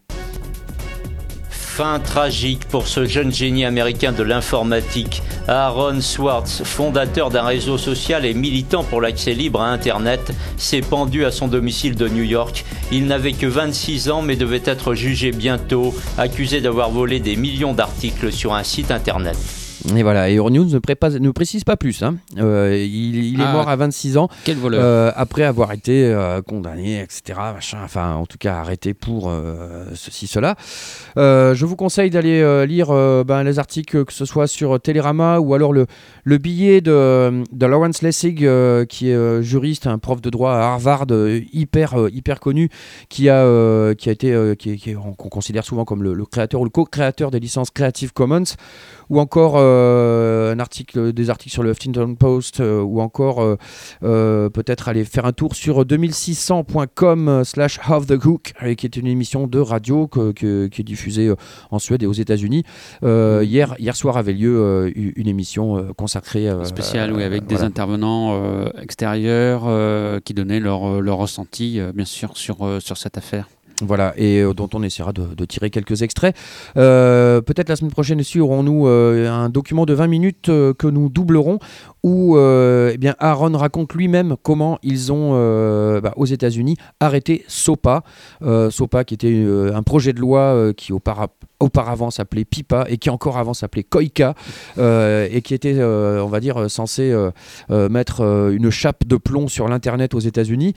Fin tragique pour ce jeune génie américain de l'informatique. Aaron Swartz, fondateur d'un réseau social et militant pour l'accès libre à Internet, s'est pendu à son domicile de New York. Il n'avait que vingt-six ans mais devait être jugé bientôt, accusé d'avoir volé des millions d'articles sur un site Internet. Et voilà, et Euronews ne, prépa- ne précise pas plus. Hein. Euh, il, il est ah, mort à vingt-six ans. Quel voleur. Euh, après avoir été euh, condamné, et cetera. Machin, enfin, en tout cas, arrêté pour euh, ceci, cela. Euh, je vous conseille d'aller euh, lire euh, ben, les articles, que ce soit sur Télérama ou alors le, le billet de, de Lawrence Lessig, euh, qui est euh, juriste, un prof de droit à Harvard, euh, hyper, euh, hyper connu, qui a, euh, qui a été, euh, qui, qui, qu'on considère souvent comme le, le créateur ou le co-créateur des licences Creative Commons, ou encore euh, un article, des articles sur le Huffington Post, euh, ou encore euh, euh, peut-être aller faire un tour sur deux mille six cents point com slash Off the Hook, qui est une émission de radio que, que, qui est diffusée en Suède et aux États-Unis. Euh, hier, hier soir avait lieu euh, une émission euh, consacrée euh, spéciale, oui, avec voilà. des intervenants euh, extérieurs euh, qui donnaient leur, leur ressenti, euh, bien sûr, sur, euh, sur cette affaire. Voilà, et euh, dont on essaiera de, de tirer quelques extraits. Euh, peut-être la semaine prochaine aussi aurons-nous euh, un document de vingt minutes euh, que nous doublerons, où euh, eh bien Aaron raconte lui-même comment ils ont, euh, bah, aux États-Unis, arrêté SOPA. Euh, SOPA qui était euh, un projet de loi euh, qui auparavant auparavant s'appelait PIPA et qui encore avant s'appelait COICA euh, et qui était, euh, on va dire, censé euh, euh, mettre euh, une chape de plomb sur l'Internet aux États-Unis.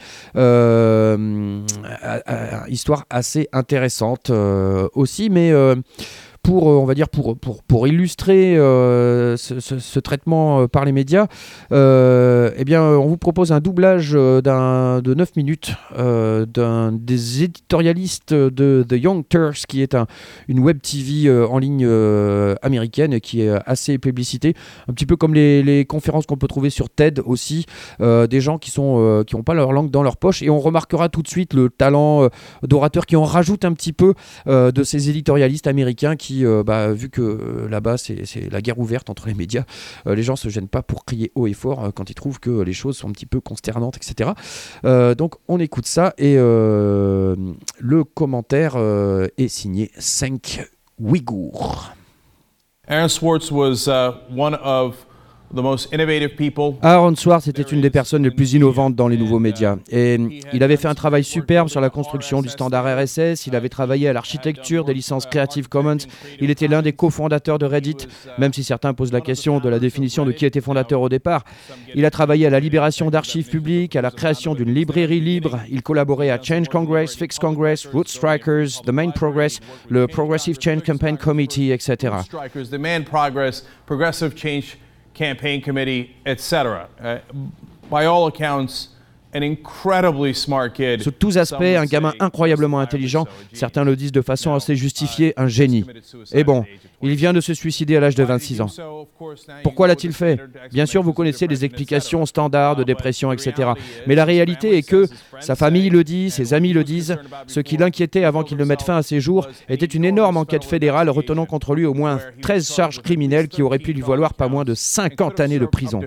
Euh, à, à, histoire assez intéressante euh, aussi, mais euh, pour, on va dire, pour, pour, pour illustrer euh, ce, ce, ce traitement euh, par les médias, euh, eh bien, on vous propose un doublage euh, d'un, de neuf minutes euh, d'un des éditorialistes de The Young Turks, qui est un, une web T V euh, en ligne euh, américaine qui est assez publicitée, un petit peu comme les, les conférences qu'on peut trouver sur TED aussi, euh, des gens qui sont euh, qui n'ont pas leur langue dans leur poche, et on remarquera tout de suite le talent euh, d'orateurs qui en rajoutent un petit peu euh, de ces éditorialistes américains qui puis euh, bah, vu que euh, là-bas c'est, c'est la guerre ouverte entre les médias, euh, les gens se gênent pas pour crier haut et fort euh, quand ils trouvent que les choses sont un petit peu consternantes, et cetera. Euh, donc on écoute ça et euh, le commentaire euh, est signé cinq Ouïghours. Aaron Swartz was uh, one of the most innovative people. Aaron Swartz était une des personnes les plus innovantes dans les nouveaux médias. Et il avait fait un travail superbe sur la construction du standard R S S, il avait travaillé à l'architecture des licences Creative Commons, il était l'un des cofondateurs de Reddit, même si certains posent la question de la définition de qui était fondateur au départ. Il a travaillé à la libération d'archives publiques, à la création d'une librairie libre, il collaborait à Change Congress, Fix Congress, Root Strikers, The Main Progress, le Progressive Change Campaign Committee, et cetera. The Main Progress, Progressive Change Campaign Committee, et cetera. Uh, by all accounts, an incredibly smart kid. Sous tous aspects, un gamin incroyablement intelligent. Certains le disent de façon assez justifiée, un génie. Et bon, il vient de se suicider à l'âge de vingt-six ans. Pourquoi l'a-t-il fait ? Bien sûr, vous connaissez les explications standards de dépression, et cetera. Mais la réalité est que sa famille le dit, ses amis le disent. Ce qui l'inquiétait avant qu'il ne mette fin à ses jours était une énorme enquête fédérale retenant contre lui au moins treize charges criminelles qui auraient pu lui valoir pas moins de cinquante années de prison.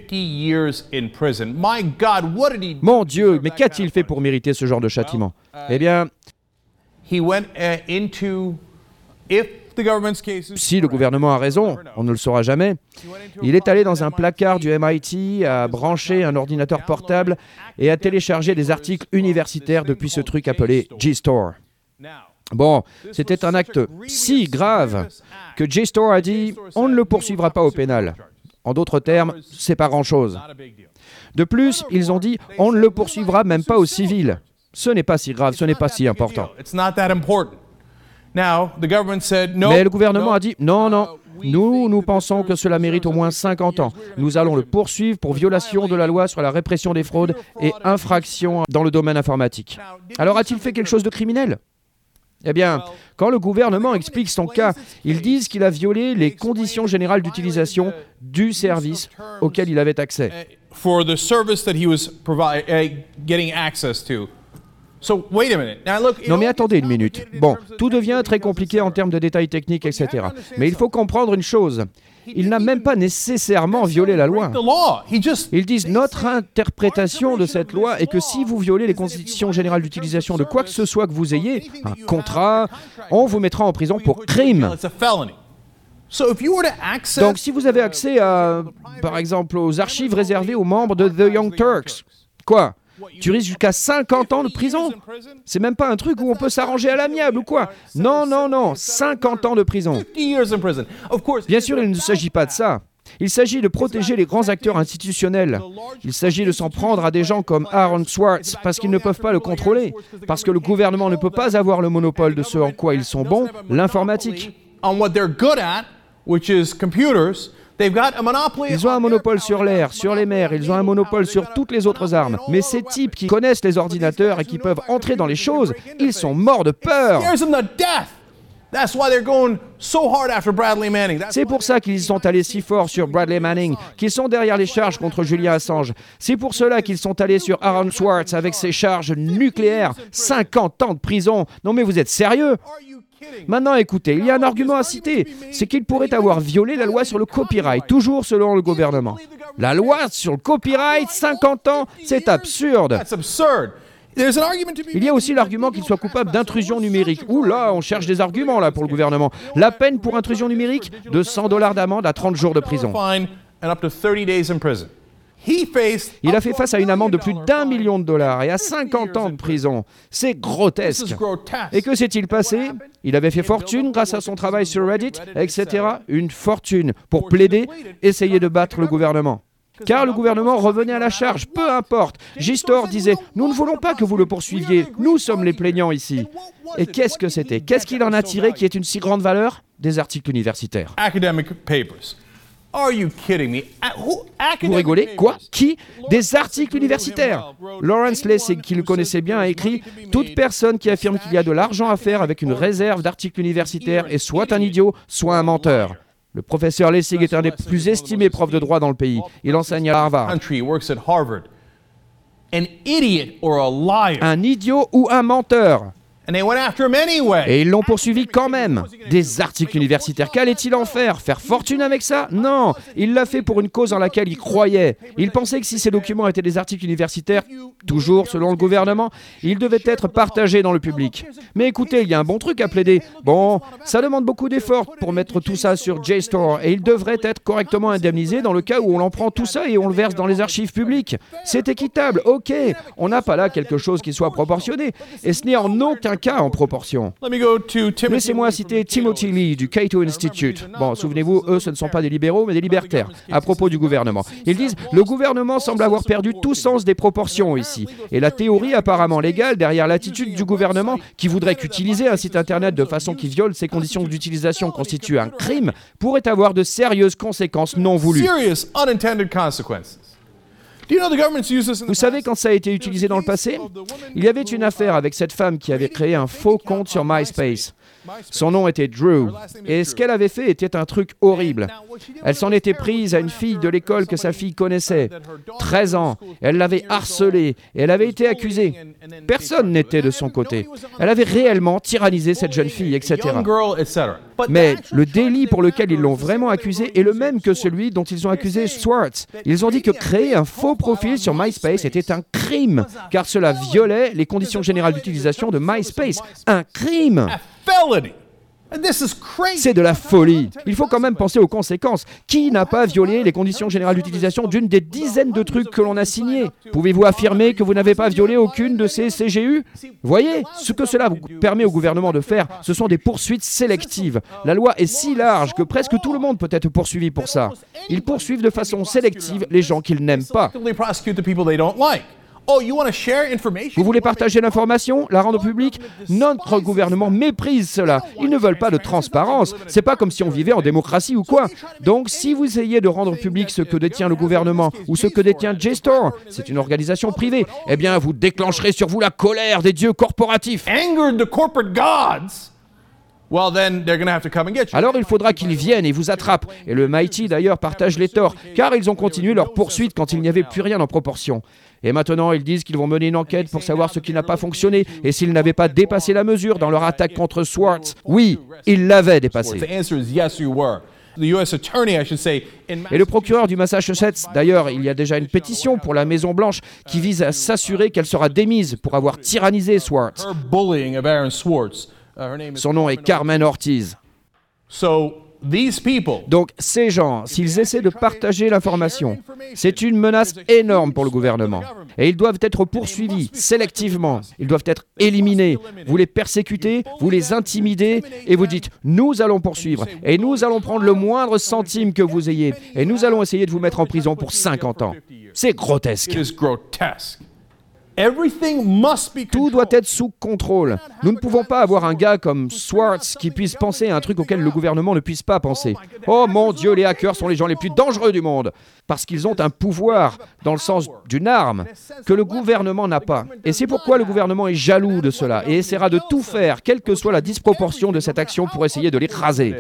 Mon Dieu, mais qu'a-t-il fait pour mériter ce genre de châtiment ? Eh bien, si le gouvernement a raison, on ne le saura jamais, il est allé dans un placard du M I T, a branché un ordinateur portable et a téléchargé des articles universitaires depuis ce truc appelé G-Store. Bon, c'était un acte si grave que G-Store a dit « on ne le poursuivra pas au pénal ». En d'autres termes, c'est pas grand-chose. De plus, ils ont dit « on ne le poursuivra même pas au civil ». Ce n'est pas si grave, ce n'est pas si important. Mais le gouvernement a dit « non, non, nous, nous pensons que cela mérite au moins cinquante ans. Nous allons le poursuivre pour violation de la loi sur la répression des fraudes et infraction dans le domaine informatique. » Alors a-t-il fait quelque chose de criminel ? Eh bien, quand le gouvernement explique son cas, ils disent qu'il a violé les conditions générales d'utilisation du service auquel il avait accès. Non mais attendez une minute. Bon, tout devient très compliqué en termes de détails techniques, et cetera. Mais il faut comprendre une chose. Il n'a même pas nécessairement violé la loi. Ils disent notre interprétation de cette loi est que si vous violez les conditions générales d'utilisation de quoi que ce soit que vous ayez, un contrat, on vous mettra en prison pour crime. Donc si vous avez accès à, par exemple, aux archives réservées aux membres de The Young Turks, quoi ? Tu risques jusqu'à cinquante ans de prison. C'est même pas un truc où on peut s'arranger à l'amiable ou quoi. Non, non, non, cinquante ans de prison. Bien sûr, il ne s'agit pas de ça. Il s'agit de protéger les grands acteurs institutionnels. Il s'agit de s'en prendre à des gens comme Aaron Swartz parce qu'ils ne peuvent pas le contrôler, parce que le gouvernement ne peut pas avoir le monopole de ce en quoi ils sont bons, l'informatique. Ils ont un monopole sur l'air, sur les mers, ils ont un monopole sur toutes les autres armes. Mais ces types qui connaissent les ordinateurs et qui peuvent entrer dans les choses, ils sont morts de peur. C'est pour ça qu'ils sont allés si fort sur Bradley Manning, qu'ils sont derrière les charges contre Julian Assange. C'est pour cela qu'ils sont allés sur Aaron Swartz avec ses charges nucléaires. cinquante ans de prison. Non mais vous êtes sérieux ? Maintenant, écoutez, il y a un argument à citer, c'est qu'il pourrait avoir violé la loi sur le copyright, toujours selon le gouvernement. La loi sur le copyright, cinquante ans, c'est absurde. Il y a aussi l'argument qu'il soit coupable d'intrusion numérique. Ouh là, on cherche des arguments là pour le gouvernement. La peine pour intrusion numérique, de cent dollars d'amende à trente jours de prison. Il a fait face à une amende de plus d'un million de dollars et à cinquante ans de prison. C'est grotesque. Et que s'est-il passé ? Il avait fait fortune grâce à son travail sur Reddit, et cetera. Une fortune pour plaider, essayer de battre le gouvernement. Car le gouvernement revenait à la charge, peu importe. G-Store disait « Nous ne voulons pas que vous le poursuiviez, nous sommes les plaignants ici. » Et qu'est-ce que c'était ? Qu'est-ce qu'il en a tiré qui est une si grande valeur ? Des articles universitaires. Are you kidding me? Who, Vous rigolez? Quoi? Qui? Des articles universitaires. Lawrence Lessig, qui le connaissait bien, a écrit « Toute personne qui affirme qu'il y a de l'argent à faire avec une réserve d'articles universitaires est soit un idiot, soit un menteur. » Le professeur Lessig est un des plus estimés profs de droit dans le pays. Il enseigne à Harvard. Un idiot ou un menteur. And they went after him anyway. Et ils l'ont poursuivi quand même. Des articles universitaires, qu'allait-il en faire? Faire fortune avec ça? Non, il l'a fait pour une cause en laquelle il croyait. Il pensait que si ces documents étaient des articles universitaires, toujours selon le gouvernement, ils devaient être partagés dans le public. Mais écoutez, il y a un bon truc à plaider. Bon, ça demande beaucoup d'efforts pour mettre tout ça sur JSTOR et il devrait être correctement indemnisé dans le cas où on en prend tout ça et on le verse dans les archives publiques. C'est équitable, ok. On n'a pas là quelque chose qui soit proportionné. Et ce n'est en aucun cas en proportion. Laissez-moi citer Timothy Lee du Cato Institute. Bon, souvenez-vous, eux, ce ne sont pas des libéraux, mais des libertaires, à propos du gouvernement. Ils disent « Le gouvernement semble avoir perdu tout sens des proportions ici. Et la théorie apparemment légale derrière l'attitude du gouvernement qui voudrait qu'utiliser un site internet de façon qui viole ses conditions d'utilisation constitue un crime pourrait avoir de sérieuses conséquences non voulues. » Vous savez quand ça a été utilisé dans le passé? Il y avait une affaire avec cette femme qui avait créé un faux compte sur MySpace. Son nom était Drew, et ce qu'elle avait fait était un truc horrible. Elle s'en était prise à une fille de l'école que sa fille connaissait, treize ans, elle l'avait harcelée, et elle avait été accusée. Personne n'était de son côté. Elle avait réellement tyrannisé cette jeune fille, et cetera. Mais le délit pour lequel ils l'ont vraiment accusé est le même que celui dont ils ont accusé Swartz. Ils ont dit que créer un faux profil sur MySpace était un crime, car cela violait les conditions générales d'utilisation de MySpace. Un crime! C'est de la folie. Il faut quand même penser aux conséquences. Qui n'a pas violé les conditions générales d'utilisation d'une des dizaines de trucs que l'on a signés? Pouvez-vous affirmer que vous n'avez pas violé aucune de ces C G U? Voyez, ce que cela vous permet au gouvernement de faire, ce sont des poursuites sélectives. La loi est si large que presque tout le monde peut être poursuivi pour ça. Ils poursuivent de façon sélective les gens qu'ils n'aiment pas. Vous voulez partager l'information, la rendre publique? Notre gouvernement méprise cela. Ils ne veulent pas de transparence. C'est pas comme si on vivait en démocratie ou quoi. Donc, si vous essayez de rendre public ce que détient le gouvernement ou ce que détient JSTOR, c'est une organisation privée, eh bien, vous déclencherez sur vous la colère des dieux corporatifs. Alors il faudra qu'ils viennent et vous attrapent. Et le Mighty d'ailleurs partage les torts, car ils ont continué leur poursuite quand il n'y avait plus rien en proportion. Et maintenant ils disent qu'ils vont mener une enquête pour savoir ce qui n'a pas fonctionné et s'ils n'avaient pas dépassé la mesure dans leur attaque contre Swartz. Oui, ils l'avaient dépassé. Et le procureur du Massachusetts, d'ailleurs, il y a déjà une pétition pour la Maison-Blanche qui vise à s'assurer qu'elle sera démise pour avoir tyrannisé Swartz. Son nom est Carmen Ortiz. Donc ces gens, s'ils essaient de partager l'information, c'est une menace énorme pour le gouvernement. Et ils doivent être poursuivis sélectivement. Ils doivent être éliminés. Vous les persécutez, vous les intimidez et vous dites « nous allons poursuivre et nous allons prendre le moindre centime que vous ayez et nous allons essayer de vous mettre en prison pour cinquante ans. » C'est grotesque. Tout doit être sous contrôle. Nous ne pouvons pas avoir un gars comme Swartz qui puisse penser à un truc auquel le gouvernement ne puisse pas penser. Oh mon Dieu, les hackers sont les gens les plus dangereux du monde. Parce qu'ils ont un pouvoir, dans le sens d'une arme, que le gouvernement n'a pas. Et c'est pourquoi le gouvernement est jaloux de cela et essaiera de tout faire, quelle que soit la disproportion de cette action, pour essayer de l'écraser.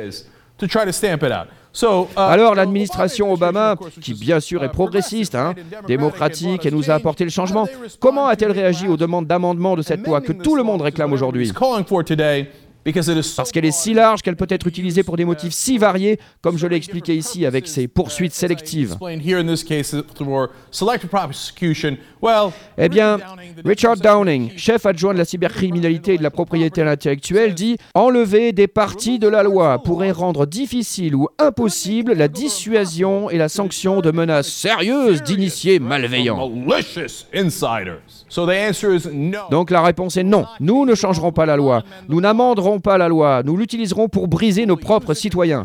Alors l'administration Obama, qui bien sûr est progressiste, hein, démocratique et nous a apporté le changement, comment a-t-elle réagi aux demandes d'amendement de cette loi que tout le monde réclame aujourd'hui ? Parce qu'elle est si large qu'elle peut être utilisée pour des motifs si variés, comme je l'ai expliqué ici avec ces poursuites sélectives. Eh bien, Richard Downing, chef adjoint de la cybercriminalité et de la propriété intellectuelle, dit « Enlever des parties de la loi pourrait rendre difficile ou impossible la dissuasion et la sanction de menaces sérieuses d'initiés malveillants. » Donc la réponse est non. Nous ne changerons pas la loi. Nous n'amenderons pas la loi. Nous l'utiliserons pour briser nos propres citoyens.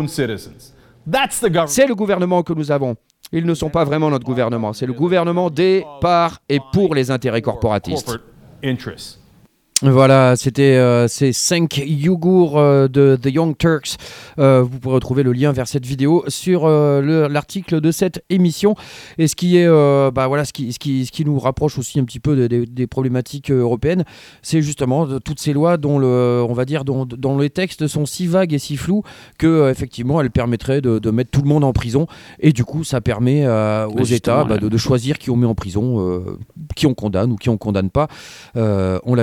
C'est le gouvernement que nous avons. Ils ne sont pas vraiment notre gouvernement. C'est le gouvernement des, par et pour les intérêts corporatistes. Voilà, c'était euh, ces cinq Ouïghours euh, de The Young Turks. Euh, vous pourrez retrouver le lien vers cette vidéo sur euh, le, l'article de cette émission. Et ce qui est, euh, bah voilà, ce qui, ce qui, ce qui nous rapproche aussi un petit peu des, des, des problématiques européennes, c'est justement de toutes ces lois dont le, on va dire, dont, dont les textes sont si vagues et si flous que euh, effectivement, elles permettraient de, de mettre tout le monde en prison. Et du coup, ça permet euh, aux États bah, de, de choisir qui on met en prison, euh, qui on condamne ou qui on condamne pas. Euh, on l'avait dit. Hein,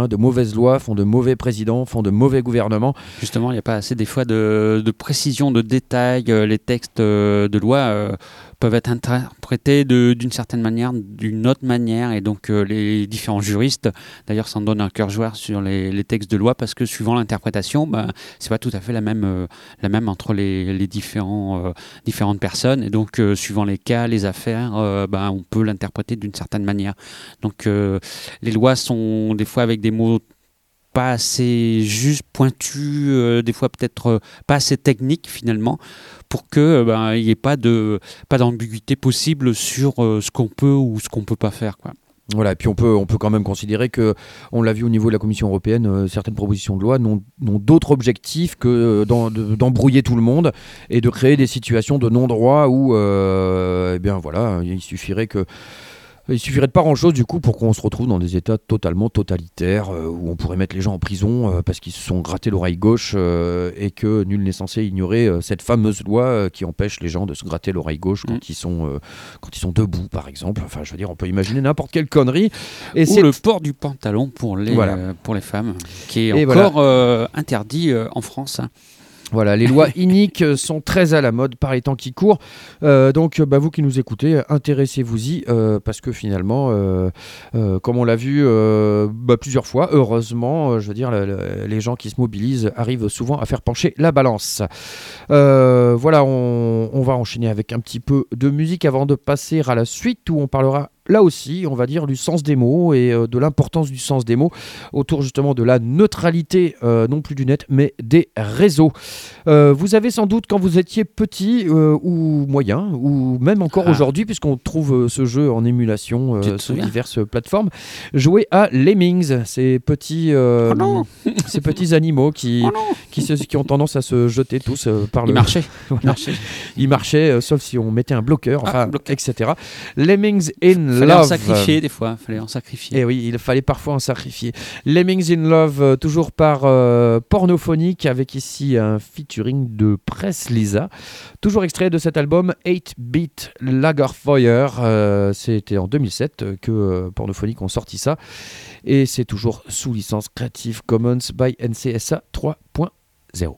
de mauvaises lois, font de mauvais présidents, font de mauvais gouvernements. Justement, il n'y a pas assez des fois de, de précision, de détails. Euh, les textes euh, de loi euh, peuvent être interprétés de, d'une certaine manière, d'une autre manière, et donc euh, les différents juristes, d'ailleurs, s'en donnent un cœur joie sur les, les textes de loi, parce que suivant l'interprétation, ben, c'est pas tout à fait la même, euh, la même entre les, les différents, euh, différentes personnes, et donc euh, suivant les cas, les affaires, euh, ben, on peut l'interpréter d'une certaine manière. Donc euh, les lois sont des fois avec des mots pas assez juste, pointus, euh, des fois peut-être euh, pas assez techniques finalement, pour que ben, il n'y ait pas de pas d'ambiguïté possible sur euh, ce qu'on peut ou ce qu'on peut pas faire, quoi. Voilà, et puis on peut, on peut quand même considérer que, on l'a vu au niveau de la Commission européenne, euh, certaines propositions de loi n'ont, n'ont d'autres objectifs que euh, d'en, de, d'embrouiller tout le monde et de créer des situations de non-droit où, euh, eh bien voilà, il suffirait que Il suffirait de pas grand-chose du coup pour qu'on se retrouve dans des états totalement totalitaires euh, où on pourrait mettre les gens en prison euh, parce qu'ils se sont grattés l'oreille gauche euh, et que nul n'est censé ignorer euh, cette fameuse loi euh, qui empêche les gens de se gratter l'oreille gauche quand, mmh. ils sont, euh, quand ils sont debout par exemple. Enfin je veux dire, on peut imaginer n'importe quelle connerie. Et Ou c'est... le port du pantalon pour les, voilà. euh, pour les femmes qui est et encore voilà. euh, interdit euh, en France. Voilà, les lois iniques sont très à la mode par les temps qui courent. Euh, donc, bah, vous qui nous écoutez, intéressez-vous-y euh, parce que finalement, euh, euh, comme on l'a vu euh, bah, plusieurs fois, heureusement, euh, je veux dire, la, la, les gens qui se mobilisent arrivent souvent à faire pencher la balance. Euh, voilà, on, on va enchaîner avec un petit peu de musique avant de passer à la suite où on parlera là aussi, on va dire, du sens des mots et euh, de l'importance du sens des mots autour justement de la neutralité, euh, non plus du net, mais des réseaux. Euh, vous avez sans doute, quand vous étiez petit euh, ou moyen, ou même encore ah. aujourd'hui, puisqu'on trouve euh, ce jeu en émulation euh, sur diverses plateformes, joué à Lemmings, ces petits, euh, oh ces petits animaux qui, oh qui, se, qui ont tendance à se jeter tous euh, par le... Ils marchaient. Voilà. Ils marchaient, Ils marchaient euh, sauf si on mettait un bloqueur, enfin, ah, et cetera. Lemmings in Fallait Love. en sacrifier des fois, fallait en sacrifier. Et oui, il fallait parfois en sacrifier. Lemmings in Love, euh, toujours par euh, Pornophonique, avec ici un featuring de Press Lisa. Toujours extrait de cet album eight bit Lagerfeuer. Euh, c'était en deux mille sept que euh, Pornophonique ont sorti ça. Et c'est toujours sous licence Creative Commons by N C S A trois point zéro.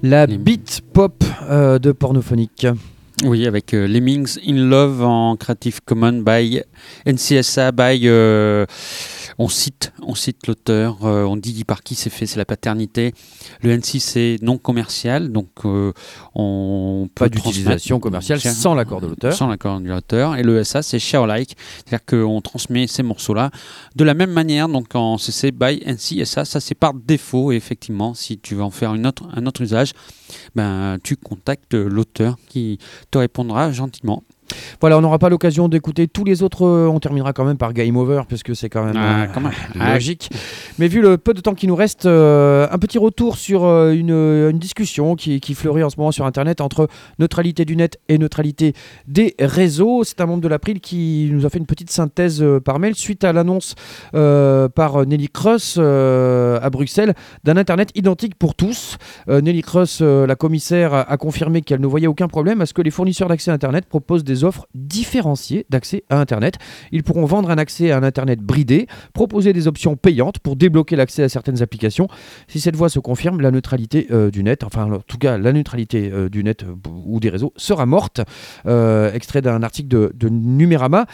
La beat pop euh, de Pornophonique. Oui, avec euh, Lemmings in Love en Creative Commons by N C S A by euh, on cite on cite l'auteur, euh, on dit par qui c'est fait, c'est la paternité. Le N C c'est non commercial, donc euh, on pas peut d'utilisation commerciale sans l'accord de l'auteur. Sans l'accord de l'auteur. Et le S A c'est share alike, c'est-à-dire qu'on transmet ces morceaux-là de la même manière, donc en C C by N C S A, ça c'est par défaut. Et effectivement, si tu veux en faire une autre, un autre usage, ben tu contactes l'auteur qui te répondra gentiment. Voilà, on n'aura pas l'occasion d'écouter tous les autres. On terminera quand même par Game Over, parce que c'est quand même, ah, euh, quand même. logique. Ah. Mais vu le peu de temps qui nous reste, euh, un petit retour sur euh, une, une discussion qui, qui fleurit en ce moment sur Internet entre neutralité du net et neutralité des réseaux. C'est un membre de l'April qui nous a fait une petite synthèse euh, par mail suite à l'annonce euh, par Nelly Cross euh, à Bruxelles d'un Internet identique pour tous. Euh, Nelly Cross, euh, la commissaire, a, a confirmé qu'elle ne voyait aucun problème à ce que les fournisseurs d'accès à Internet proposent des offres différenciées d'accès à Internet. Ils pourront vendre un accès à un Internet bridé, proposer des options payantes pour débloquer l'accès à certaines applications. Si cette voie se confirme, la neutralité euh, du net, enfin en tout cas la neutralité euh, du net euh, ou des réseaux sera morte. Euh, extrait d'un article de, de Numérama.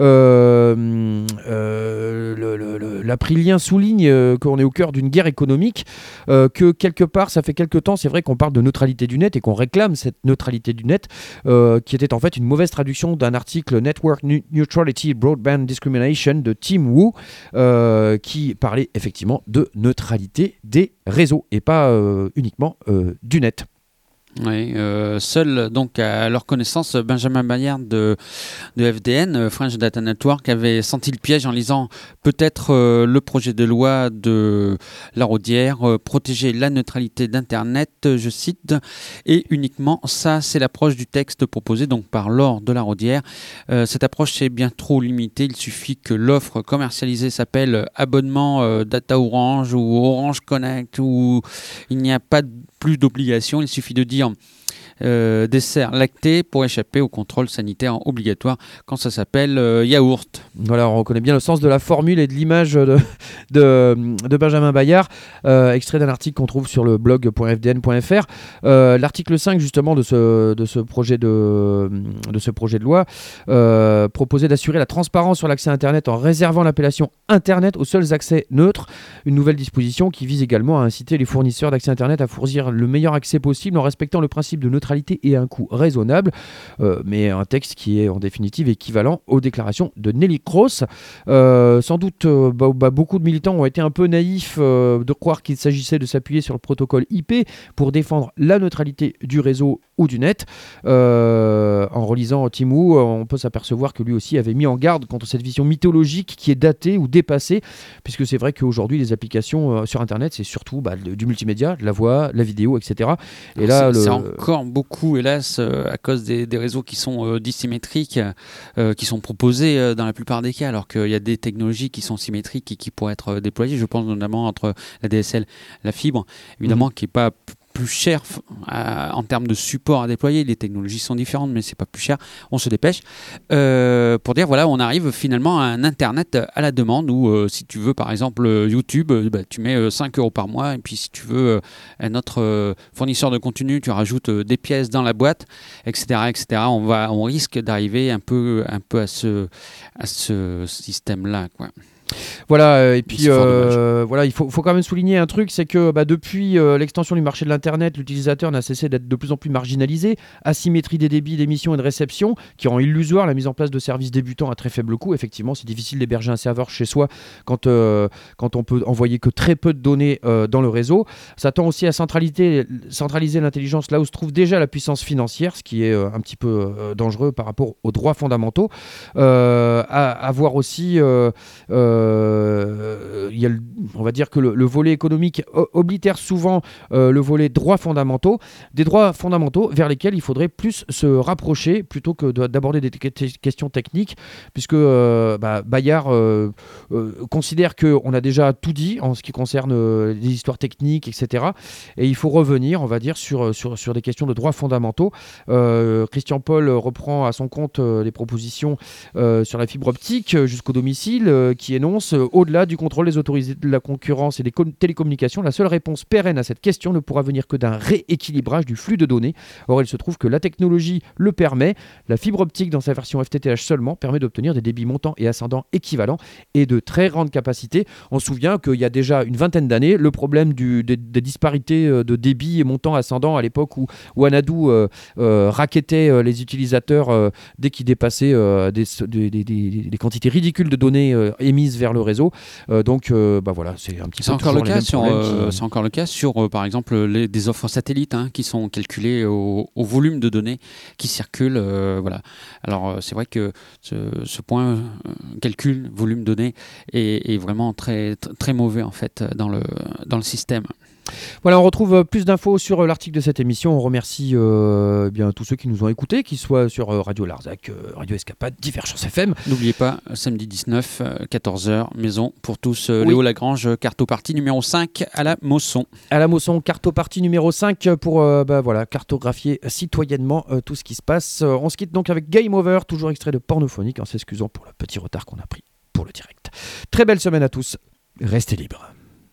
Euh, euh, le, le, le, L'Aprilien souligne euh, qu'on est au cœur d'une guerre économique, euh, que quelque part, ça fait quelque temps, c'est vrai qu'on parle de neutralité du net et qu'on réclame cette neutralité du net, euh, qui était en fait une mauvaise traduction d'un article Network Neutrality Broadband Discrimination de Tim Wu, euh, qui parlait effectivement de neutralité des réseaux et pas euh, uniquement euh, du net. Oui, euh, seul donc à leur connaissance, Benjamin Bayard de, de F D N, euh, French Data Network, avait senti le piège en lisant peut-être euh, le projet de loi de Laraudière, euh, protéger la neutralité d'Internet, euh, je cite, et uniquement ça, c'est l'approche du texte proposé donc par Laure de Laraudière. Euh, cette approche est bien trop limitée, il suffit que l'offre commercialisée s'appelle abonnement euh, Data Orange ou Orange Connect, où il n'y a pas de plus d'obligation, il suffit de dire euh, dessert lacté pour échapper au contrôle sanitaire obligatoire quand ça s'appelle euh, yaourt. Voilà, on reconnaît bien le sens de la formule et de l'image de, de, de Benjamin Bayard, euh, extrait d'un article qu'on trouve sur le blog point f d n point f r. Euh, l'article cinq justement de ce, de ce, projet, de, de ce projet de loi euh, proposait d'assurer la transparence sur l'accès à Internet en réservant l'appellation Internet aux seuls accès neutres. Une nouvelle disposition qui vise également à inciter les fournisseurs d'accès à Internet à fournir le meilleur accès possible en respectant le principe de neutralité et un coût raisonnable, euh, mais un texte qui est en définitive équivalent aux déclarations de Nelly Cross. Euh, sans doute, euh, bah, bah, beaucoup de militants ont été un peu naïfs euh, de croire qu'il s'agissait de s'appuyer sur le protocole I P pour défendre la neutralité du réseau ou du net. Euh, en relisant Tim Wu, on peut s'apercevoir que lui aussi avait mis en garde contre cette vision mythologique qui est datée ou dépassée, puisque c'est vrai qu'aujourd'hui les applications euh, sur Internet, c'est surtout bah, du multimédia, de la voix, de la vidéo, et cetera. Et là, c'est, le... c'est encore beaucoup, hélas, euh, à cause des, des réseaux qui sont euh, dissymétriques, euh, qui sont proposés euh, dans la plupart des cas, alors qu'il y a des technologies qui sont symétriques et qui pourraient être euh, déployées. Je pense notamment entre la D S L, la fibre, évidemment, mmh. qui n'est pas p- plus cher euh, en termes de support à déployer. Les technologies sont différentes, mais c'est pas plus cher. On se dépêche euh, pour dire voilà, on arrive finalement à un Internet à la demande où euh, si tu veux par exemple YouTube, euh, bah, tu mets euh, cinq euros par mois, et puis si tu veux euh, un autre euh, fournisseur de contenu, tu rajoutes euh, des pièces dans la boîte, et cetera, et cetera. On va, on risque d'arriver un peu, un peu à ce, à ce système-là, quoi. Voilà, et puis euh, voilà, il faut, faut quand même souligner un truc, c'est que bah, depuis euh, l'extension du marché de l'Internet, l'utilisateur n'a cessé d'être de plus en plus marginalisé. Asymétrie des débits d'émission et de réception qui rend illusoire la mise en place de services débutants à très faible coût. Effectivement, c'est difficile d'héberger un serveur chez soi quand, euh, quand on peut envoyer que très peu de données euh, dans le réseau. Ça tend aussi à centraliser, centraliser l'intelligence là où se trouve déjà la puissance financière, ce qui est euh, un petit peu euh, dangereux par rapport aux droits fondamentaux. Euh, à, à voir aussi... Euh, euh, Euh, il y a le, on va dire que le, le volet économique oblitère souvent euh, le volet droits fondamentaux, des droits fondamentaux vers lesquels il faudrait plus se rapprocher plutôt que de, d'aborder des te- questions techniques, puisque euh, bah, Bayard euh, euh, considère qu'on a déjà tout dit en ce qui concerne euh, les histoires techniques, et cetera. Et il faut revenir, on va dire, sur, sur, sur des questions de droits fondamentaux. Euh, Christian Paul reprend à son compte euh, les propositions euh, sur la fibre optique jusqu'au domicile euh, qui énoncent réponse. Euh, au-delà du contrôle des autorités de la concurrence et des co- télécommunications, la seule réponse pérenne à cette question ne pourra venir que d'un rééquilibrage du flux de données. Or, il se trouve que la technologie le permet. La fibre optique, dans sa version F T T H seulement, permet d'obtenir des débits montants et ascendants équivalents et de très grandes capacités. On se souvient qu'il y a déjà une vingtaine d'années, le problème du, des, des disparités de débit et montants ascendants à l'époque où, où Anadou euh, euh, rackettait euh, les utilisateurs euh, dès qu'ils dépassaient euh, des, des, des, des, des quantités ridicules de données euh, émises vers le réseau. Euh, donc, euh, bah voilà, c'est un petit c'est peu encore le toujours les cas mêmes sur, problèmes euh, qui- c'est encore le cas sur, euh, par exemple, les, des offres satellites hein, qui sont calculées au, au volume de données qui circulent. euh, voilà. Alors, euh, c'est vrai que ce, ce point euh, calcul, volume de données, est, est vraiment très, tr- très mauvais en fait dans le, dans le système. Voilà, on retrouve euh, plus d'infos sur euh, l'article de cette émission. On remercie euh, bien tous ceux qui nous ont écoutés, qu'ils soient sur euh, Radio Larzac, euh, Radio Escapade, Divergence F M. N'oubliez pas, samedi dix-neuf, euh, quatorze heures, maison pour tous, euh, Oui. Léo Lagrange, Carto Party numéro cinq à la Mosson. À la Mosson, cartopartie numéro cinq pour euh, bah, voilà, cartographier citoyennement euh, tout ce qui se passe. Euh, on se quitte donc avec Game Over, toujours extrait de Pornophonique, en s'excusant pour le petit retard qu'on a pris pour le direct. Très belle semaine à tous, restez libres.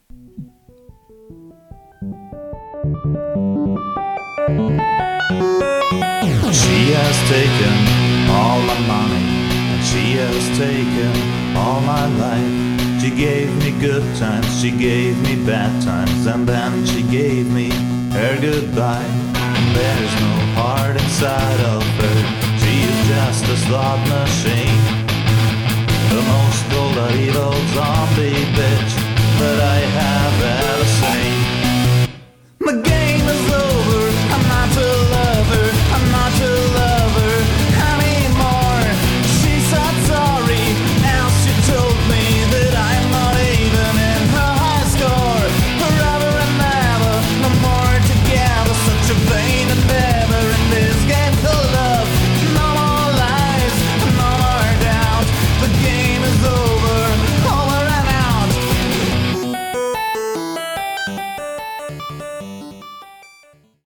She has taken all my money, and she has taken all my life. She gave me good times, she gave me bad times, and then she gave me her goodbye. There's no heart inside of her, she is just a slot machine.